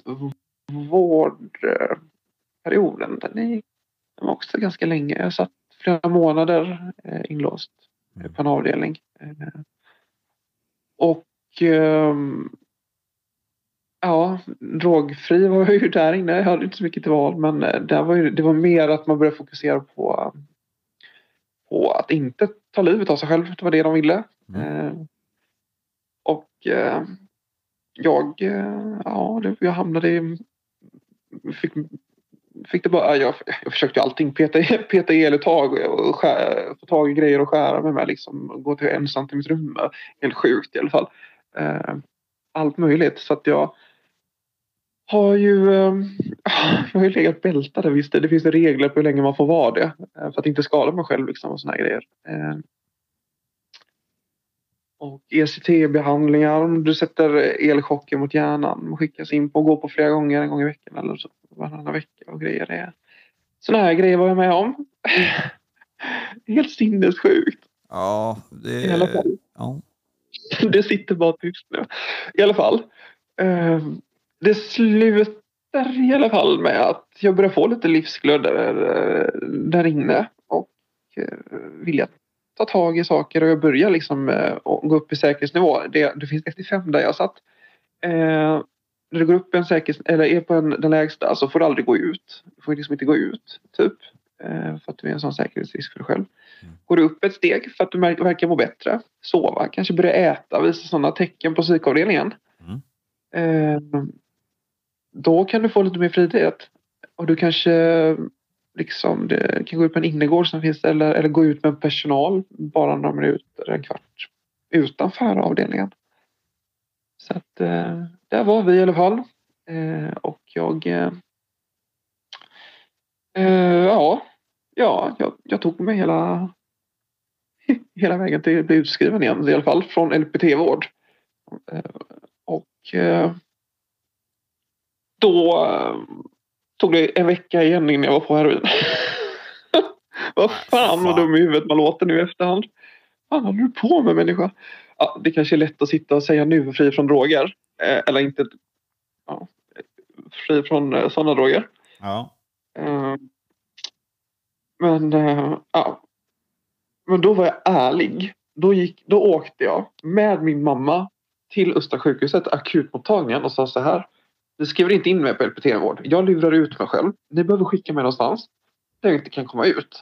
tvångsvårdperioden. Den var också ganska länge. Jag satt flera månader inlåst på en avdelning. Och drogfri var jag ju där inne. Jag hade inte så mycket till val, men det var mer att man började fokusera på att inte ta livet av sig själv. Det var det de ville. Jag hamnade i... Fick det bara... Jag försökte allting. Peta eluttag och få tag i grejer och skära med mig. Liksom, gå till ensamt i mitt rum. Helt sjukt i alla fall. Allt möjligt. Så att jag har ju legat bältade, visst. Det finns regler på hur länge man får vara det. För att inte skada mig själv liksom, och såna här grejer. Och ECT-behandlingar. Du sätter elchocker mot hjärnan. Man skickas in på och går på flera gånger. En gång i veckan eller så. Varannan vecka och grejer. Såna här grejer var jag med om. Helt sinnessjukt. Ja, i alla fall. Ja. Det sitter bara tyst nu. I alla fall. Det slutar i alla fall med att jag börjar få lite livsglöd där inne. Och vill jag ta tag i saker och jag börjar liksom gå upp i säkerhetsnivå. Det finns 1-5 där jag satt. När du går upp eller är på den lägsta så får du aldrig gå ut. Du får liksom inte gå ut, typ. För att du är en sån säkerhetsrisk för dig själv. Går du upp ett steg för att du verkar må bättre. Sova, kanske börja äta, visa sådana tecken på psykavdelningen. Då kan du få lite mer frihet. Och du kanske liksom, det kan gå ut på en innergård som finns eller gå ut med personal bara några minuter, en kvart utanför avdelningen. Så att där var vi i alla fall. Och jag tog mig hela vägen till att bli utskriven igen i alla fall från LPT-vård. Då tog det en vecka igen innan jag var på heroin. Vad fan vad dum i huvudet man låter nu i efterhand. Vad håller du på med, människa? Ja, det kanske är lätt att sitta och säga nu fri från droger. Eller inte. Ja, fri från sådana droger. Ja. Men då var jag ärlig. Då åkte jag med min mamma till Östra sjukhuset, akutmottagningen, och sa så här: ni skriver inte in mig på LPT-vård. Jag lurar ut mig själv. Ni behöver skicka mig någonstans där jag inte kan komma ut.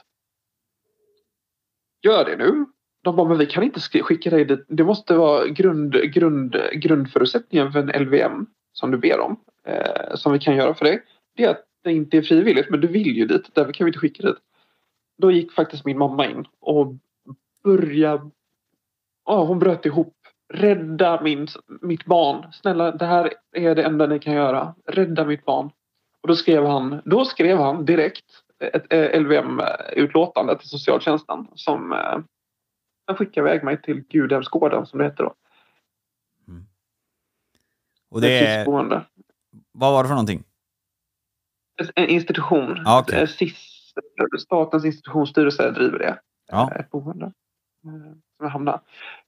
Gör det nu. De bara, men vi kan inte skicka dig dit. Det måste vara grundförutsättningen för en LVM som du ber om. Som vi kan göra för dig. Det är att det inte är frivilligt, men du vill ju dit. Därför kan vi inte skicka dit. Då gick faktiskt min mamma in och började... hon bröt ihop. Rädda mitt barn. Snälla, det här är det enda ni kan göra. Rädda mitt barn. Och då skrev han direkt ett LVM-utlåtande till socialtjänsten som skickade iväg mig till Gudhemsgården, som det heter då. Och det är... SIS-boende. Vad var det för någonting? En institution. Ja, okej. SIS, Statens institutionsstyrelse driver det. Ja. Ett boende. Som jag hamnar.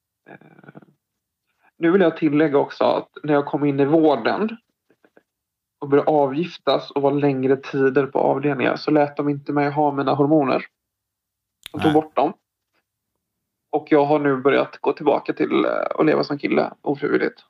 Nu vill jag tillägga också att när jag kom in i vården och började avgiftas och var längre tider på avdelningar så lät de inte mig ha mina hormoner. De tog bort dem. Och jag har nu börjat gå tillbaka till att leva som kille ofrivilligt.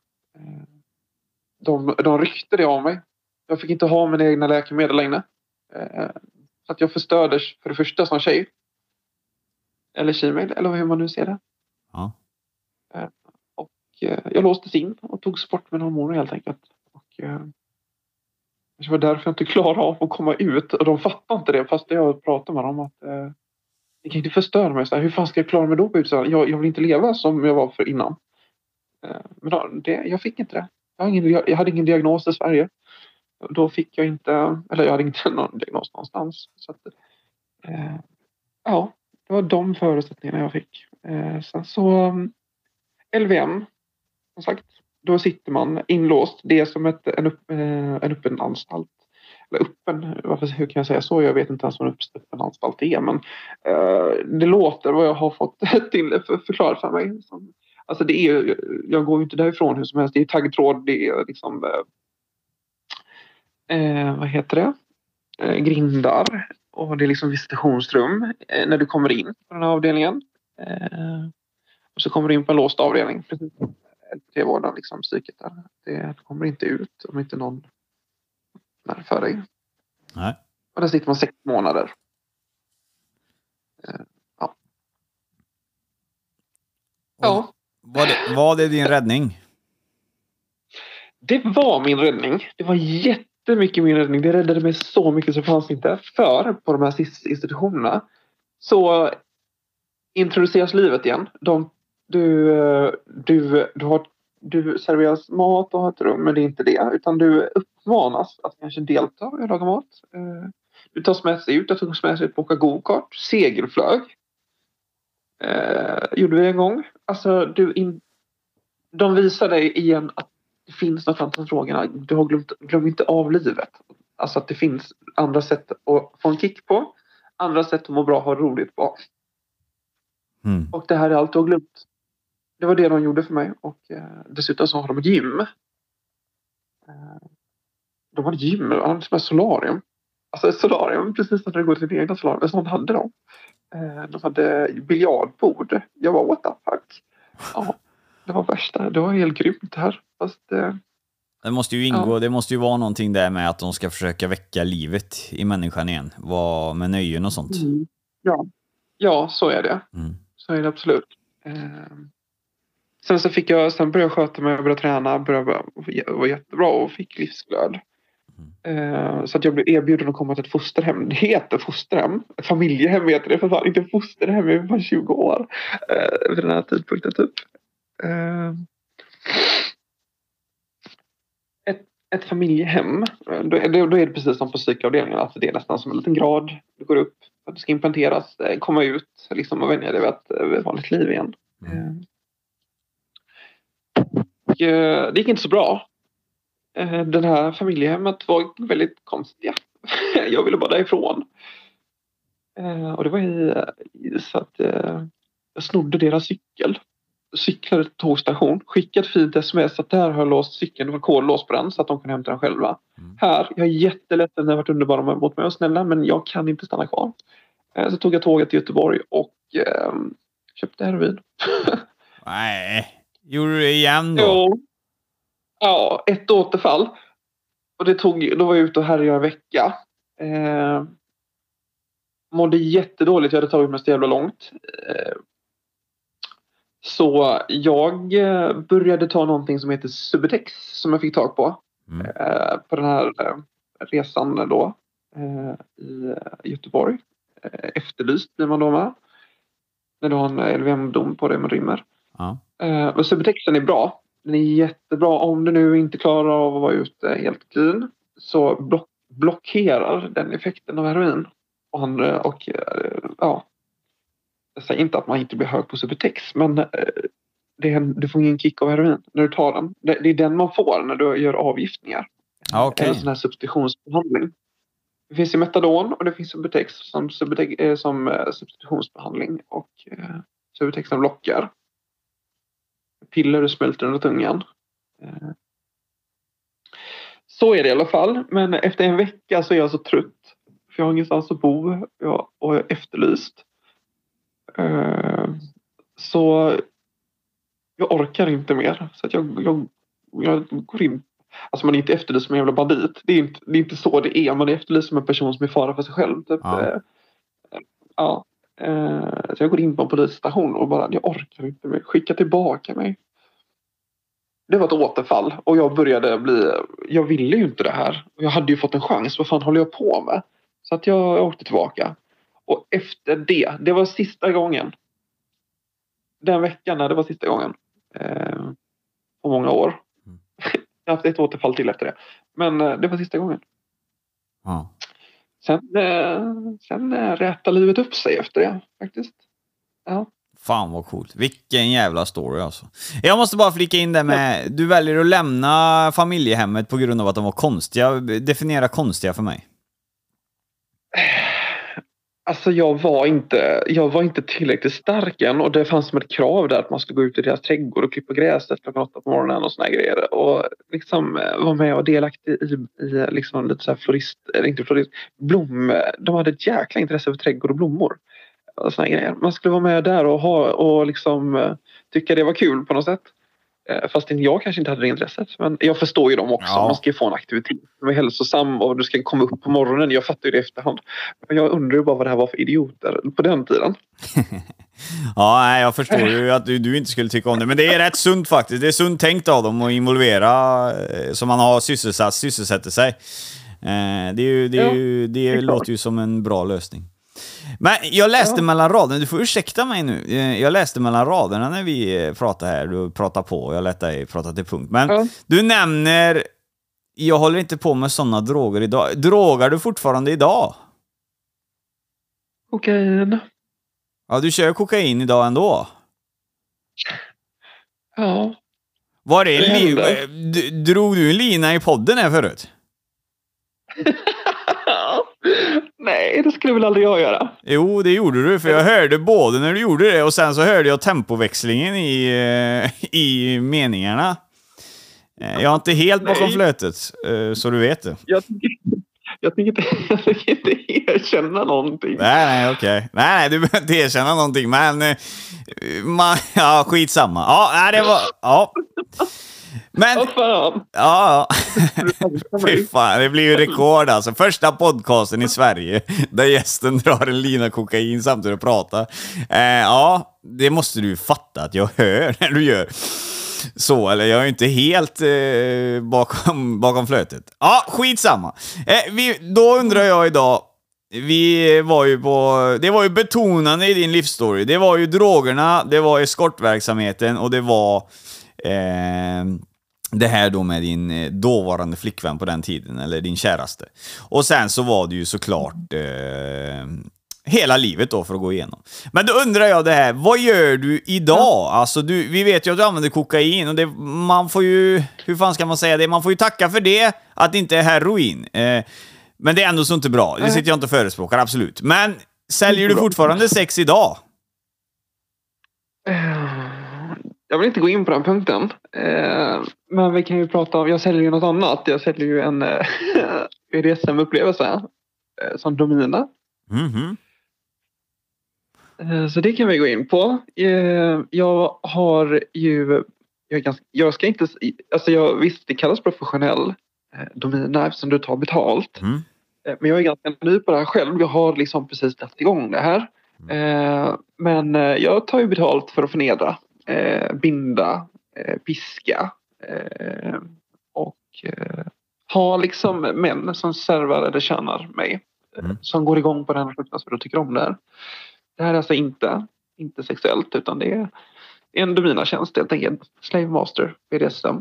De ryckte det av mig. Jag fick inte ha mina egna läkemedel längre. Så att jag förstördes för det första som tjej. Eller tjejmedel, eller hur man nu ser det. Ja. Och jag låstes in och togs bort med hormoner helt enkelt. Och det var därför jag inte klarade av att komma ut. Och de fattade inte det fast jag pratade med dem att det kan inte förstöra mig. Så här, hur fan ska jag klara mig då på utsidan? Jag vill inte leva som jag var för innan. Men jag fick inte det. Jag hade ingen diagnos i Sverige. Då fick jag inte, eller jag hade inte någon diagnos någonstans. Så att, ja, det var de förutsättningarna jag fick. Sen så LVM, som sagt, då sitter man inlåst. Det är som en öppen anstalt. Eller hur kan jag säga så? Jag vet inte ens vad en öppen anstalt är. Men det låter vad jag har fått till förklarat för mig. Alltså det är, jag går ju inte därifrån hur som helst. Det är taggtråd, det är liksom vad heter det? Grindar. Och det är liksom visitationsrum när du kommer in på den här avdelningen. Och så kommer du in på en låst avdelning. Precis. LT-vården, liksom psyket där. Det kommer inte ut om inte någon är för dig. Nej. Och där sitter man 6 månader. Ja. Ja. Var det din räddning? Det var min räddning. Det var jättemycket min räddning. Det räddade mig så mycket så fanns inte. För på de här SIS-institutionerna så introduceras livet igen. Du serveras mat och har ett rum, men det är inte det. Utan du uppmanas att kanske delta och laga mat. Du tas med sig ut. Jag tog med sig att åka go-kart. Segelflög. Gjorde vi det en gång. Alltså, de visar dig igen att det finns något annat frågorna. Du har glöm inte av livet. Alltså att det finns andra sätt att få en kick på. Andra sätt att må bra och ha roligt på. Mm. Och det här är allt du har glömt. Det var det de gjorde för mig. Och dessutom så har de ett gym. De har ett gym. De hade ett solarium. Alltså ett solarium. Precis som det går till det egna solarium. Men sånt hade de. De hade biljardbord. Jag var what the fuck. Ja, det var värsta. Det var helt grymt här. Fast det måste ju ingå. Ja. Det måste ju vara någonting där med att de ska försöka väcka livet i människan igen. Vad med nöjen och sånt. Mm. Ja, så är det. Mm. Så är det absolut. Sen började jag sköta mig och började träna. Var jättebra och fick livsglöd. Så att jag blev erbjuden att komma till ett fosterhem. Det heter fosterhem. Ett familjehem heter det för fan. Inte fosterhem. Jag var 20 år. Vid den här tidpunkten typ. Ett familjehem. Då är det precis som på psykavdelningen. Alltså det är nästan som en liten grad. Du går upp. Att du ska implanteras. Komma ut. Liksom, och vänja dig vid ett vanligt liv igen. Det gick inte så bra. Det här familjehemmet var väldigt konstiga. Jag ville bara därifrån. Och det var så att jag snodde deras cykel. Cyklade till tågstation. Skickade fint sms att där har jag låst cykeln. Det var kodlås på den så att de kunde hämta den själva. Här, jag är jätteledsen. Det har varit underbara mot mig och snälla. Men jag kan inte stanna kvar. Så tog jag tåget till Göteborg och köpte heroin. Nej, gjorde du det igen då? Jo. Ja, ett återfall. Och då var jag ute och härjade en vecka. Mådde jättedåligt. Jag hade tagit mig så jävla långt. Så jag började ta någonting som heter Subutex. Som jag fick tag på. På den här resan då. I Göteborg. Efterlyst blir man då med. När du har en LVM-dom på det med rymmer. Ja. Och Subutexen är bra. Den är jättebra. Om du nu inte klarar av att vara ute helt clean så blockerar den effekten av heroin. Och ja, jag säger inte att man inte blir hög på Subutex, men du får ingen kick av heroin när du tar den. Det är den man får när du gör avgiftningar. Ja, okej. En sån här substitutionsbehandling. Det finns ju metadon och det finns Subutex som substitutionsbehandling. Och Subutex som lockar. Piller du smälter under tungan. Så är det i alla fall. Men efter en vecka så är jag så trött. För jag har ingenstans att bo. Och jag är efterlyst. Så jag orkar inte mer. Så att jag går in. Alltså man är inte efterlyst som en jävla bandit. Det är inte så det är. Man är efterlyst som en person som är fara för sig själv. Typ. Så jag går in på en polisstation och bara, jag orkar inte mer. Skicka tillbaka mig. Det var ett återfall. Och jag ville ju inte det här. Jag hade ju fått en chans. Vad fan håller jag på med? Så att jag åkte tillbaka. Och efter det var sista gången. Den veckan, det var sista gången. På många år. Jag har haft ett återfall till efter det. Men det var sista gången. Ja. Sen rätar livet upp sig efter det, faktiskt. Ja. Fan vad coolt. Vilken jävla story alltså. Jag måste bara flika in det med, du väljer att lämna familjehemmet på grund av att de var konstiga. Definiera konstiga för mig. Alltså jag var inte tillräckligt stark än, och det fanns som ett krav där att man skulle gå ut i deras trädgård och klippa gräset klockan 8 på morgonen och såna här grejer. Och liksom vara med och delaktig i liksom lite så här de hade ett jäkla intresse för trädgård och blommor. Och såna här grejer. Man skulle vara med där och liksom tycka det var kul på något sätt. Fast jag kanske inte hade det intresset. Men jag förstår ju dem också. Ja. Man ska ju få en aktivitet som är hälsosam och du ska komma upp på morgonen. Jag fattar ju det i efterhand. Men jag undrar ju bara vad det här var för idioter på den tiden. Ja, nej, jag förstår ju att du inte skulle tycka om det. Men det är rätt sunt faktiskt. Det är sunt tänkt av dem att involvera så man har sysselsätter sig. Det låter ju som en bra lösning. Men jag läste mellan raderna, du får ursäkta mig nu. Jag läste mellan raderna när vi pratade här. Du pratar på, jag lät dig prata till punkt. Men du nämner, jag håller inte på med sådana droger idag. Drogar du fortfarande idag? Kokain. Ja, du kör kokain idag ändå? Ja. Var det drog du en lina i podden här förut? Nej, det skulle väl aldrig jag göra. Jo, det gjorde du, för jag hörde både när du gjorde det och sen så hörde jag tempoväxlingen i meningarna. Jag är inte helt bakom flötet, så du vet det. Jag tänker inte erkänna någonting. Nej, okej. Nej, du behöver inte erkänna någonting, men ja, skitsamma. Ja, det var... Ja. Men, ja. Fy fan, det blir ju rekord alltså. Första podcasten i Sverige där gästen drar en lina kokain samtidigt och pratar. Ja, det måste du fatta att jag hör när du gör så. Eller jag är inte helt bakom flötet. Ja, skitsamma. Då undrar jag idag. Det var ju betonande i din livsstory. Det var ju drogerna, det var eskortverksamheten och det var det här då med din dåvarande flickvän på den tiden, eller din käraste. Och sen så var det ju såklart hela livet då för att gå igenom. Men då undrar jag det här, vad gör du idag? Alltså vi vet ju att du använder kokain och man får ju, hur fan ska man säga det? Man får ju tacka för det, att det inte är heroin. Men det är ändå så inte bra. Det sitter jag inte förespråkar, absolut. Men säljer du fortfarande sex idag? Jag vill inte gå in på den punkten. Men vi kan ju prata om... Jag säljer ju något annat. Jag säljer ju en BDSM-upplevelse. Som Domina. Mm-hmm. Så det kan vi gå in på. Jag har ju... Jag ska inte... Alltså visst, det kallas professionell Domina eftersom du tar betalt. Mm. Men jag är ganska ny på det här själv. Jag har liksom precis satt igång det här. Men jag tar ju betalt för att förnedra. Binda, piska och ha liksom män som servar eller tjänar mig som går igång på den här fruktansvärda och tycker om det här. Det här är alltså inte sexuellt, utan det är en Domina-tjänst helt enkelt. Slave Master, BDSM.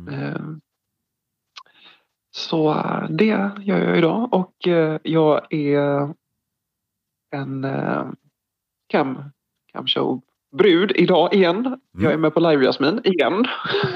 Så det gör jag idag, och jag är en camshow brud idag igen. Jag är med på Live Jasmin igen.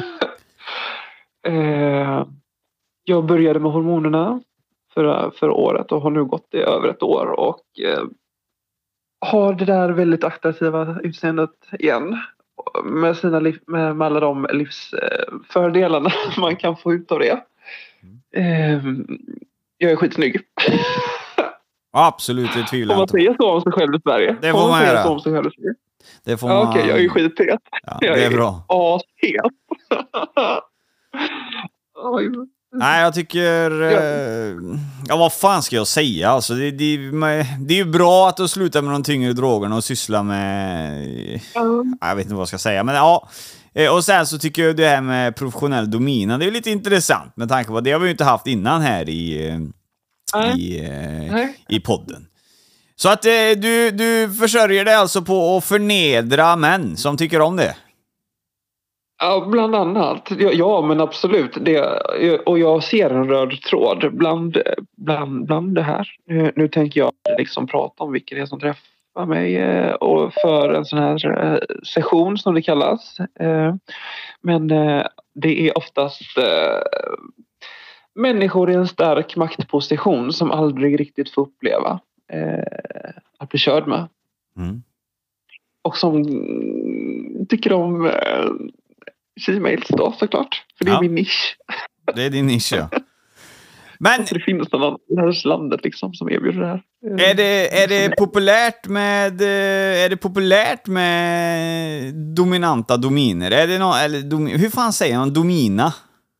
Jag började med hormonerna för året och har nu gått i över ett år och har det där väldigt attraktiva utseendet igen. Med alla de livsfördelarna man kan få ut av det. Jag är skitsnygg. Absolut, det tvivlar jag inte. Får man säga så om sig själv i Sverige? Det får man göra. Om sig själv i Sverige? Det får man... Okej, jag är ju skithet. Ja, det är bra. Ashet. Nej, jag tycker... Ja, vad fan ska jag säga? Alltså, det är ju bra att du slutar med de tyngre drogerna och syssla med... Jag vet inte vad jag ska säga, men ja. Och sen så tycker jag det här med professionell domina, det är lite intressant med tanke på att det har vi ju inte haft innan här i podden. Så att du försörjer dig alltså på att förnedra män som tycker om det? Ja, bland annat. Ja, men absolut. Och jag ser en röd tråd bland det här. Nu tänker jag liksom prata om vilka det är som träffar mig och för en sån här session som det kallas. Men det är oftast människor i en stark maktposition som aldrig riktigt får uppleva att bli körd med. Och som tycker om Gmails då, såklart. För det är min nisch. Det är din nisch, ja. Men det finns någon i det här landet liksom som erbjuder det här. Är det populärt med dominanta dominer? Är det hur fan säger man domina?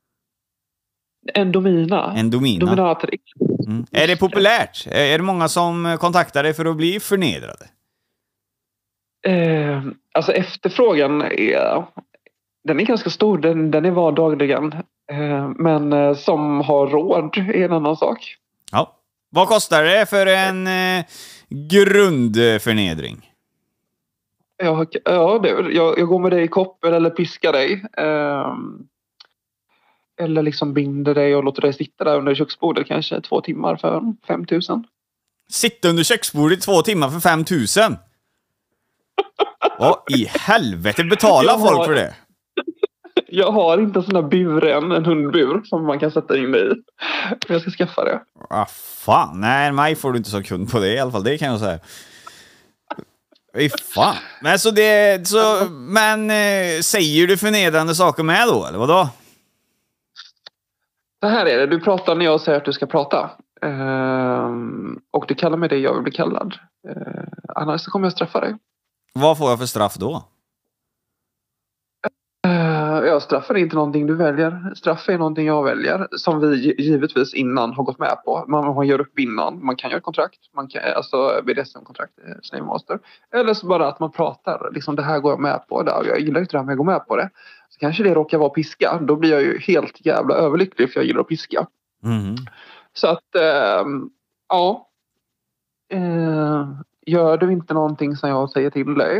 En domina. Dominatrix. Är det populärt? Är det många som kontaktar dig för att bli förnedrade? Alltså efterfrågan den är ganska stor. Den är vardagligen. Men som har råd är en annan sak. Ja. Vad kostar det för en grundförnedring? Jag går med dig i koppel eller piskar dig. Eller liksom binder dig och låter dig sitta där under köksbordet kanske 2 timmar för 5 000. Sitta under köksbordet 2 timmar för 5 000? Vad i helvete betalar folk för det? Jag har inte sån här buren, en hundbur som man kan sätta in i. Jag ska skaffa det. Fan, nej, mig får du inte så kund på det i alla fall, det kan jag säga. Fan. Men säger du förnedrande saker med då, eller vadå? Så här är det, du pratar när jag säger att du ska prata. Och du kallar mig det jag vill bli kallad. Annars så kommer jag straffa dig. Vad får jag för straff då? Straff är inte någonting du väljer. Straff är någonting jag väljer. Som vi givetvis innan har gått med på. Man gör upp innan. Man kan göra ett kontrakt. Man kan, alltså BDSM-kontrakt, Slave Master. Eller så bara att man pratar. Liksom, det här går jag med på. Jag gillar inte det här, men jag går med på det. Så kanske det råkar vara piska. Då blir jag ju helt jävla överlycklig för jag gillar att piska. Så att, ja. Gör du inte någonting som jag säger till dig.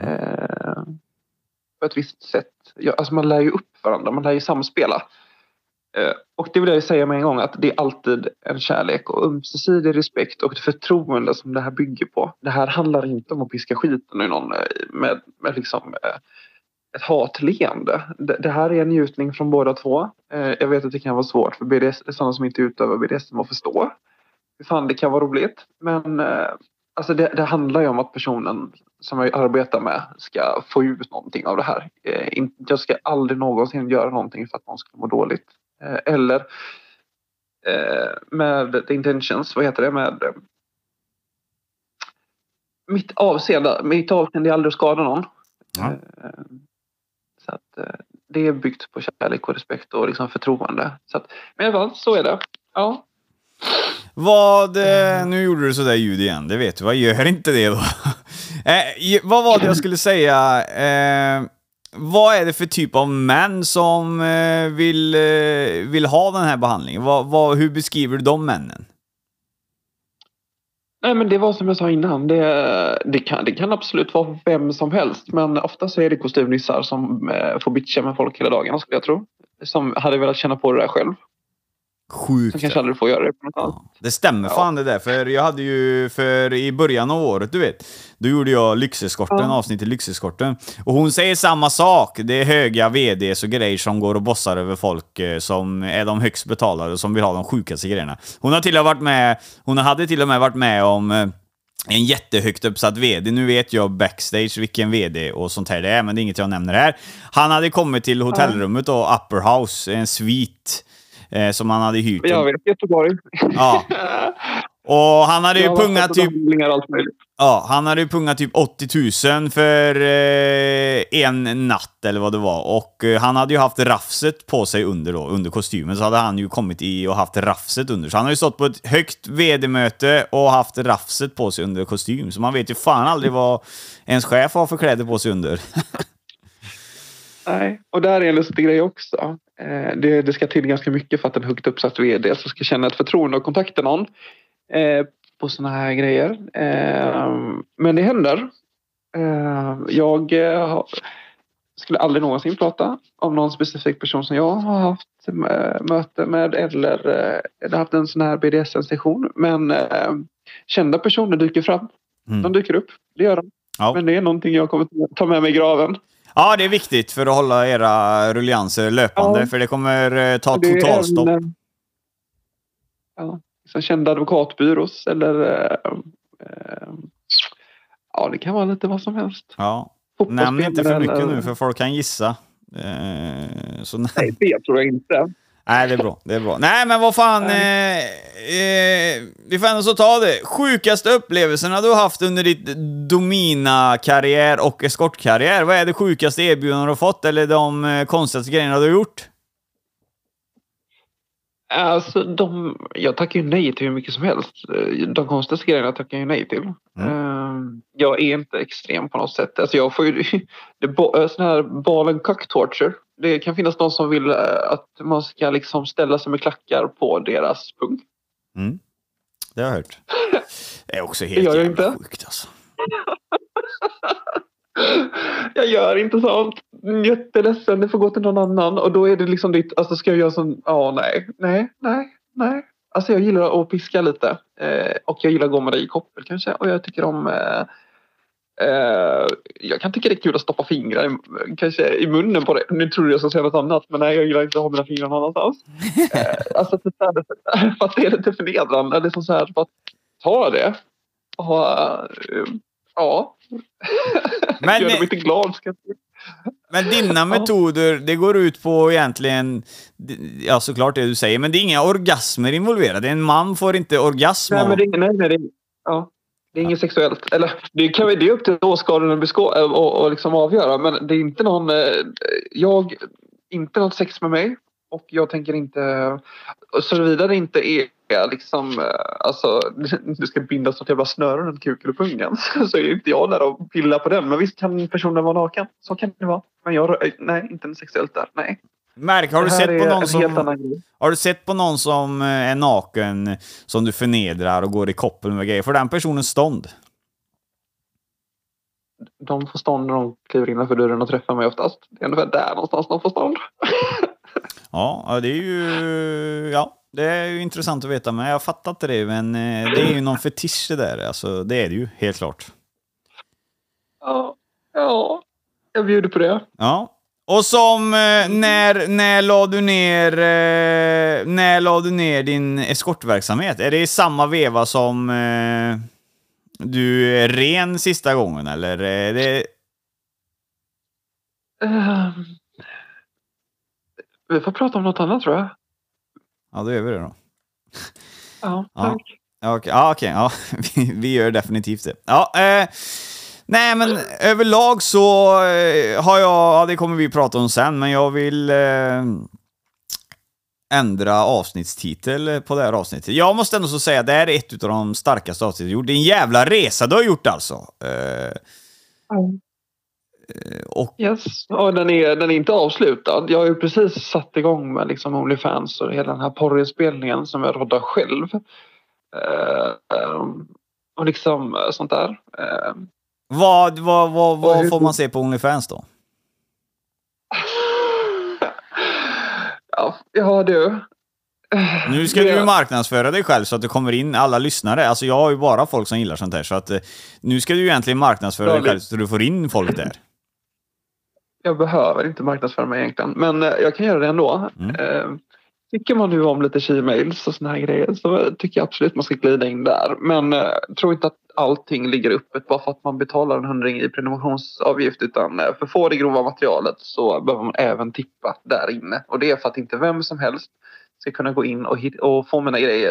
På ett visst sätt. Alltså man lär ju upp varandra. Man lär ju samspela. Och det vill jag säga med en gång. Att det är alltid en kärlek och ömsesidig respekt. Och förtroende som det här bygger på. Det här handlar inte om att piska skiten i någon. Med liksom ett hatleende. Det här är en njutning från båda två. Jag vet att det kan vara svårt för sådana som inte utövar BDSM att förstå. Hur fan det kan vara roligt. Men alltså det handlar ju om att personen som jag arbetar med ska få ut någonting av det här. Jag ska aldrig någonsin göra någonting för att någon ska må dåligt. Eller med the intentions, vad heter det? Med mitt avseende är aldrig att skada någon. Ja. Så att det är byggt på kärlek och respekt och liksom förtroende. Så att, men i alla fall, så är det. Ja. Nu gjorde du sådär ljud igen, det vet du. Vad gör inte det då? Vad var det jag skulle säga? Vad är det för typ av män som vill ha den här behandlingen? Hur beskriver du de männen? Nej, men det var som jag sa innan. Det kan absolut vara vem som helst. Men ofta så är det kostymnissar som får bitcha med folk hela dagen, skulle jag tro. Som hade velat känna på det där själv. Sjukt. Som kanske aldrig får göra det på något annat. Det stämmer fan det där, för jag hade ju i början av året, du vet, då gjorde jag lyxeskorten, avsnitt i lyxeskorten. Och hon säger samma sak, det är höga vds och grejer som går och bossar över folk som är de högst betalade, som vill ha de sjukaste grejerna. Hon hade till och med varit med om en jättehögt uppsatt vd. Nu vet jag backstage vilken vd och sånt här det är, men det är inget jag nämner här. Han hade kommit till hotellrummet och Upper House, en suite som han hade hyrt. Jag vet, Göteborg. Ja. Och han hade ju pungat typ... Ja, han hade ju pungat typ 80 000 för en natt eller vad det var. Och han hade ju haft rafset på sig under kostymen. Så hade han ju kommit i och haft rafset under. Så han har ju stått på ett högt vd-möte och haft rafset på sig under kostym. Så man vet ju fan aldrig vad ens chef har för kläder på sig under. Nej, och där är en lustig grej också. Det ska till ganska mycket för att en högt uppsatt vd ska känna ett förtroende och kontakta någon på såna här grejer. Men det händer. Jag skulle aldrig någonsin prata om någon specifik person som jag har haft möte med eller haft en sån här BDSM-session. Men kända personer dyker fram. De dyker upp, det gör de. Ja. Men det är någonting jag kommer ta med mig i graven. Ja, det är viktigt för att hålla era rullianser löpande, för det kommer ta totalstopp. Så kända advokatbyrås eller det kan vara lite vad som helst. Ja. Nämn inte för mycket nu för folk kan gissa. Så nej, det tror jag inte. Nej, det är bra. Nej, men vad fan, vi får ändå så ta det. Sjukaste upplevelserna du har haft under ditt domina-karriär och eskortkarriär. Vad är det sjukaste erbjudande du har fått eller de konstigaste grejerna du har gjort? Alltså, jag tackar ju nej till hur mycket som helst. De konstigaste grejerna tackar jag ju nej till. Jag är inte extrem på något sätt. Alltså jag får ju sån här balen cock torture. Det kan finnas någon som vill att man ska liksom ställa sig med klackar på deras pung. Det har jag hört. Det är också helt jävla sjukt alltså. Jag gör inte sånt. Jätteledsen, det får gå till någon annan. Och då är det liksom ditt, alltså ska jag göra sån, nej. Alltså jag gillar att piska lite. Och jag gillar att gå med dig i koppel kanske. Och jag tycker om jag kan tycka det är kul att stoppa fingrar kanske i munnen på det. Nu tror jag ska säga något annat, men nej, jag gillar inte att ha mina fingrar någon annanstans. Alltså för att det är lite förnedrande. Det är så här, för att ta det. Och, men gör mig inte glad. Men dina metoder, det går ut på egentligen, ja såklart det du säger, men det är inga orgasmer involverade. En man får inte orgasm. Nej, men det är inget sexuellt. Eller det är upp till åskådaren och liksom avgöra, men det är inte inte något sex med mig, och jag tänker inte, så vidare det inte är liksom, alltså du ska bindas något jävla snöre runt kuken och pungen, så är inte jag där och pillar på den. Men visst kan personen vara naken, så kan det vara. Men nej, inte sexuellt där, nej. Märk, har du sett på någon som är naken som du förnedrar och går i koppel med grejer? För den personen stånd? De får stånd när de kliver innanför dörren och träffar mig oftast. Det är ungefär där någonstans de får stånd. Ja, det är ju... Ja, det är ju intressant att veta, men jag fattar inte det. Men det är ju någon fetisch det där. Alltså, det är det ju, helt klart. Ja, jag bjuder på det. Ja. Och som när la du ner din eskortverksamhet? Är det i samma veva som du är ren sista gången, eller är det... Vi får prata om något annat, tror jag. Ja, då gör vi det då. Ja, tack. Okej. Ja, vi gör definitivt det. Ja, nej, men överlag så har jag... det kommer vi prata om sen, men jag vill ändra avsnittstitel på det här avsnittet. Jag måste ändå så säga att det här är ett av de starkaste avsnitten jag gjort. Det är en jävla resa du har gjort alltså. Och yes. Och den är inte avslutad. Jag har ju precis satt igång med liksom OnlyFans och hela den här porrinspelningen som jag roddar själv. Och liksom sånt där. Vad får man se på OnlyFans då? Ja du. Nu ska du ju marknadsföra dig själv så att det kommer in alla lyssnare. Alltså jag har ju bara folk som gillar sånt här. Så att nu ska du ju egentligen marknadsföra dig själv så att du får in folk där. Jag behöver inte marknadsföra mig egentligen. Men jag kan göra det ändå. Tycker man nu om lite Gmails och såna här grejer så tycker jag absolut man ska glida in där. Men tror inte att allting ligger öppet bara för att man betalar en 100 i prenumerationsavgift. Utan för att få det grova materialet så behöver man även tippa där inne. Och det är för att inte vem som helst ska kunna gå in och få mina grejer.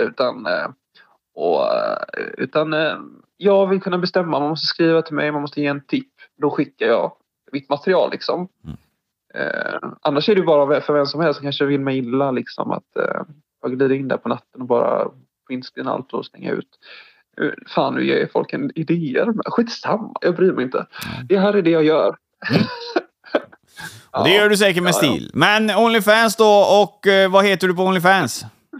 Utan jag vill kunna bestämma. Man måste skriva till mig, man måste ge en tipp. Då skickar jag mitt material liksom. Annars är det bara för vem som helst som kanske vill mejla liksom att jag glider in där på natten och bara inskrina allt och stänga ut. Fan, nu ger folk en idéer. Skitsamma, jag bryr mig inte. Det här är det jag gör. Och det gör du säkert med stil. Men OnlyFans då, och vad heter du på OnlyFans?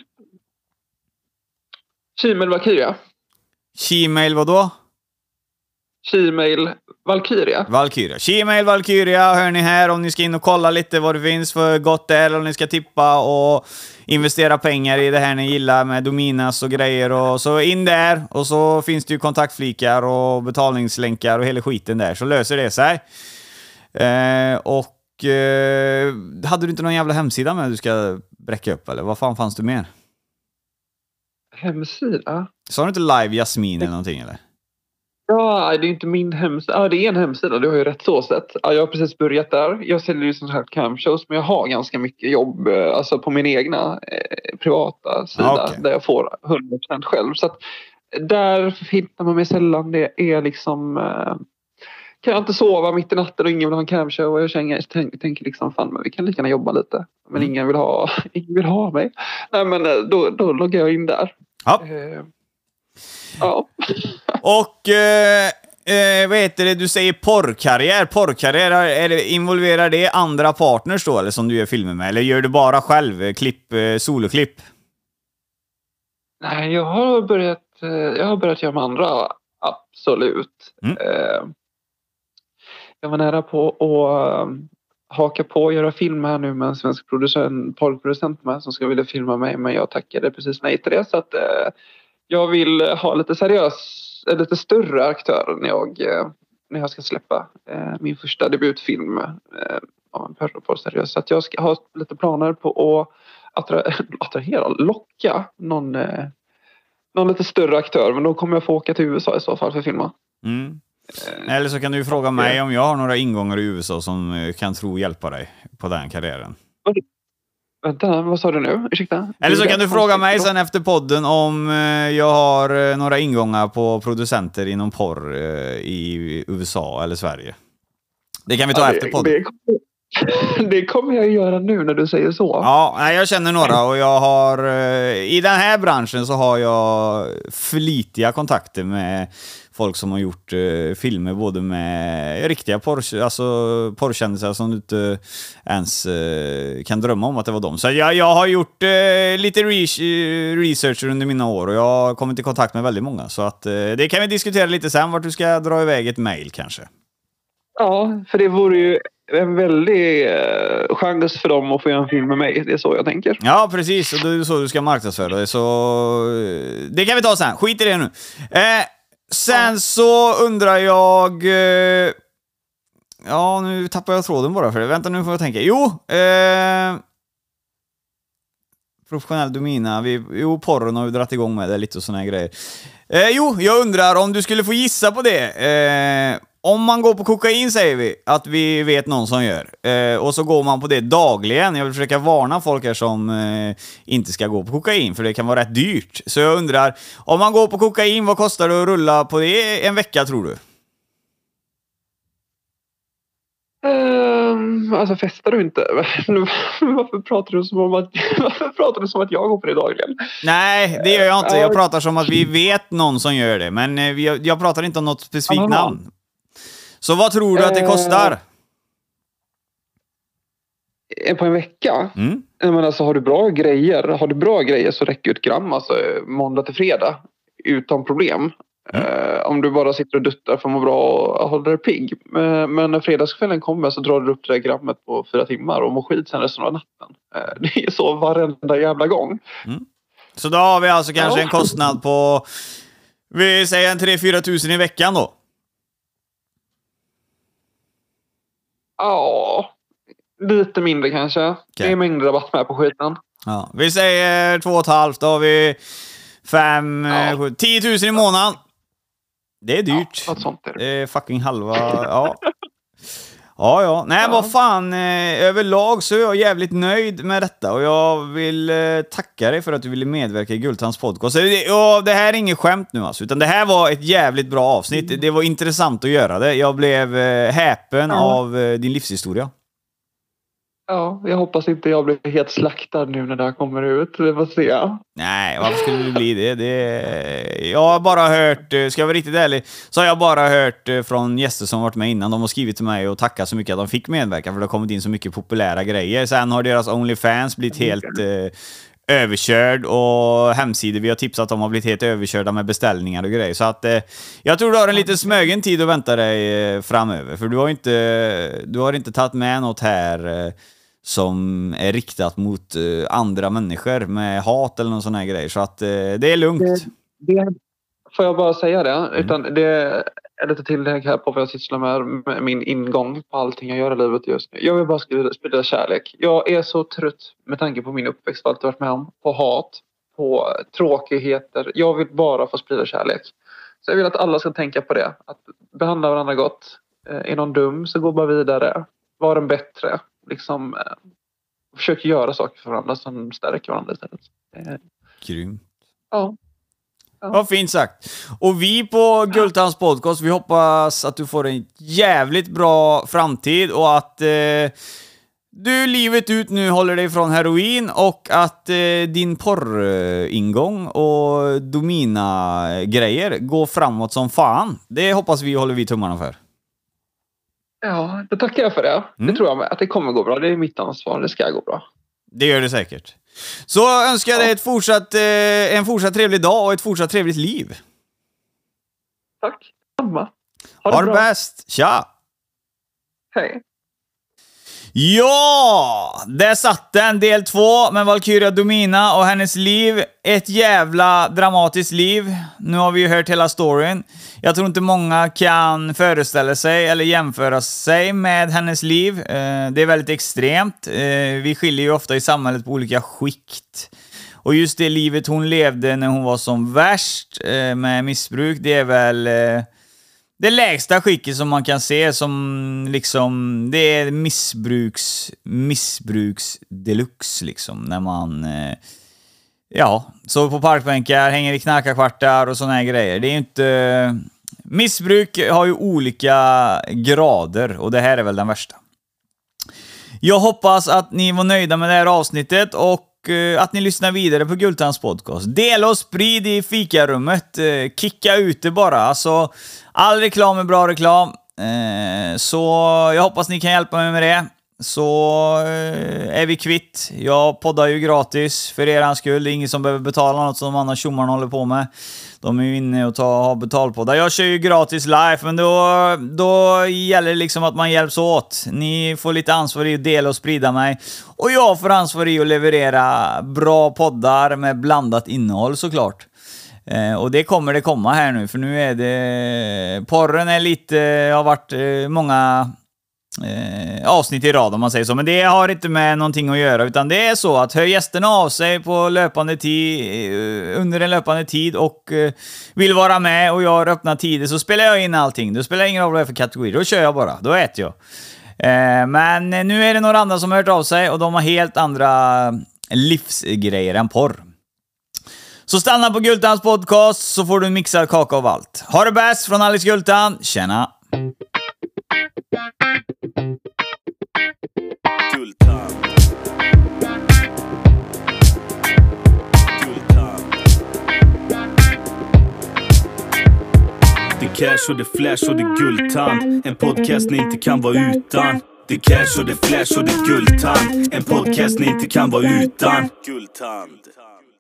Gmail Valkyria. Gmail vad då? Gmail Valkyria. Gmail Valkyria, hör ni här, om ni ska in och kolla lite vad det finns för gott där, eller om ni ska tippa och investera pengar i det här ni gillar med Dominas och grejer, och så in där, och så finns det ju kontaktflikar och betalningslänkar och hela skiten där, så löser det sig. Hade du inte någon jävla hemsida med du ska bräcka upp, eller vad fan fanns du mer? Hemsida? Sa du inte Live Jasmin eller någonting, eller? Ja, det är inte min hemsida. Ja, det är en hemsida, du har ju rätt så sett. Ja, jag har precis börjat där. Jag säljer ju sådana här camshows, men jag har ganska mycket jobb alltså på min egna privata sida där jag får 100% själv. Så att där hittar man mig sällan. Det är liksom... kan jag inte sova mitt i natten och ingen vill ha en camshow, och jag tänker liksom fan, men vi kan lika gärna jobba lite. Men ingen vill ha mig. Nej, men då loggar jag in där. Ja. Ja. Och vad heter det, du säger porrkarriär, involverar det andra partners då, eller som du gör filmer med, eller gör du bara själv soloklipp? Nej, jag har börjat göra med andra, absolut. Jag var nära på att haka på och göra film här nu med en svensk porrproducent med, som ska vilja filma mig, men jag tackade precis nej till det, så att jag vill ha lite större aktörer när jag ska släppa min första debutfilm av en porr seriös. Så att jag ska ha lite planer på att locka någon lite större aktör, men då kommer jag få åka till USA i så fall för att filma. Eller så kan du fråga mig om jag har några ingångar i USA som kan hjälpa dig på den karriären. Vänta, vad sa du nu? Ursäkta. Eller så kan du fråga mig sen efter podden om jag har några ingångar på producenter inom porr i USA eller Sverige. Det kan vi ta efter podden. Det kommer jag göra nu när du säger så. Ja, jag känner några, och jag har i den här branschen så har jag flitiga kontakter med folk som har gjort filmer både med riktiga porrkändisar som du inte ens kan drömma om att det var dem. Så jag har gjort lite research under mina år, och jag har kommit i kontakt med väldigt många, så att det kan vi diskutera lite sen, vart du ska dra iväg ett mejl kanske. Ja, för det vore ju en väldig chans för dem att få göra en film med mig. Det är så jag tänker. Ja, precis. Och det är så du ska marknadsföra det. Så det kan vi ta sen. Skit i det nu. Sen så undrar jag... ja, nu tappar jag tråden bara för det. Vänta, nu får jag tänka. Professionell domina. Porren har vi dratt igång med det. Lite och såna här grejer. Jag undrar om du skulle få gissa på det. Om man går på kokain, säger vi att vi vet någon som gör. Och så går man på det dagligen. Jag vill försöka varna folk här som inte ska gå på kokain, för det kan vara rätt dyrt. Så jag undrar, om man går på kokain, vad kostar det att rulla på det en vecka, tror du? Alltså, festar du inte? Varför pratar du som att jag går på det dagligen? Nej, det gör jag inte. Jag pratar som att vi vet någon som gör det. Men jag pratar inte om något specifikt namn. Så vad tror du att det kostar? På en vecka? Men alltså, har du bra grejer så räcker ett gram, alltså måndag till fredag, utan problem. Om du bara sitter och duttar för att må bra och håller dig pigg. Men när fredagskvällen kommer så drar du upp det där grammet på 4 timmar och mår skit sen resten av natten. Det är så varenda jävla gång. Så då har vi alltså kanske en kostnad på, vi säger 3-4 tusen i veckan då? Ja, lite mindre kanske. Okay. Det är mindre rabatt med på skiten. Ja, vi säger 2,5, då har vi 5, 10 000 i månaden. Det är dyrt. Ja, sånt är det. Det är fucking halva, Ja. Nej, vad fan. Överlag så är jag jävligt nöjd med detta. Och jag vill tacka dig för att du ville medverka i Gultans podcast. Det här är inget skämt nu alltså. Utan det här var ett jävligt bra avsnitt. Det var intressant att göra det. Jag blev häpen av din livshistoria. Ja, jag hoppas inte jag blir helt slaktad nu när det här kommer ut. Det får se. Nej, varför skulle det bli det? Jag har bara hört, ska jag vara riktigt ärlig, så har jag bara hört från gäster som varit med innan. De har skrivit till mig och tackat så mycket att de fick medverka, för det har kommit in så mycket populära grejer. Sen har deras OnlyFans blivit helt överkörd, och hemsidor vi har tipsat om har blivit helt överkörda med beställningar och grejer. Så att jag tror du har en lite smögen tid att vänta dig framöver, för du har inte tagit med något här som är riktat mot andra människor med hat eller någon sån här grej. Så att det är lugnt. Får jag bara säga det? Utan det är lite tillägg här på vad jag sysslar med min ingång på allting jag gör i livet just nu. Jag vill bara sprida kärlek. Jag är så trött med tanke på min uppväxt och allt jag varit med om. På hat, på tråkigheter. Jag vill bara få sprida kärlek. Så jag vill att alla ska tänka på det. Att behandla varandra gott. Är någon dum så gå bara vidare. Var en bättre. Liksom försöker göra saker för varandra som stärker varandra istället. Grymt. Ja. Vad fint sagt. Och vi på Gultans podcast, vi hoppas att du får en jävligt bra framtid och att du livet ut nu håller dig från heroin, och att din porringång och domina-grejer går framåt som fan. Det hoppas vi och håller vi tummarna för. Ja, det tackar jag för det. Det tror jag med. Att det kommer gå bra. Det är mitt ansvar. Det ska gå bra. Det gör det säkert. Så önskar jag dig en fortsatt trevlig dag och ett fortsatt trevligt liv. Tack. Samma. Ha det bäst. Tja. Hej. Ja, där satt den, del 2 med Valkyria Domina och hennes liv. Ett jävla dramatiskt liv. Nu har vi ju hört hela storyn. Jag tror inte många kan föreställa sig eller jämföra sig med hennes liv. Det är väldigt extremt. Vi skiljer ju ofta i samhället på olika skikt. Och just det livet hon levde när hon var som värst med missbruk, det är väl det lägsta skicket som man kan se, som liksom, det är missbruks deluxe liksom, när man så på parkbänkar, hänger i knarkarkvartar och såna här grejer. Det är ju inte, missbruk har ju olika grader, och det här är väl den värsta. Jag hoppas att ni var nöjda med det här avsnittet och att ni lyssnar vidare på Gultans podcast. Dela och sprid i fikarummet. Kicka ut det bara. Alltså, all reklam är bra reklam. Så jag hoppas ni kan hjälpa mig med det. Så är vi kvitt. Jag poddar ju gratis för er skull. Det är ingen som behöver betala något som de andra tjommarna håller på med. De är ju inne och har betalpoddar. Jag kör ju gratis live, men då gäller det liksom att man hjälps åt. Ni får lite ansvar i att dela och sprida mig. Och jag får ansvar i att leverera bra poddar med blandat innehåll såklart. Och det kommer det komma här nu, för nu är det... Porren är lite... har varit många... avsnitt i rad om man säger så, men det har inte med någonting att göra, utan det är så att hör gästerna av sig på löpande tid under en löpande tid och vill vara med och jag har öppnat tider, så spelar jag in allting. Då spelar jag ingen roll vad det är för kategori, då kör jag bara, då äter jag. Men nu är det några andra som har hört av sig och de har helt andra livsgrejer än porr. Så stanna på Gultans podcast så får du en mixad kaka av allt. Ha det bäst från Alex Gultan, tjena! Det cash och det flash och det guldtand. En podcast ni inte kan vara utan. Det cash och det flash och det guldtand. En podcast ni inte kan vara utan. Guldtand.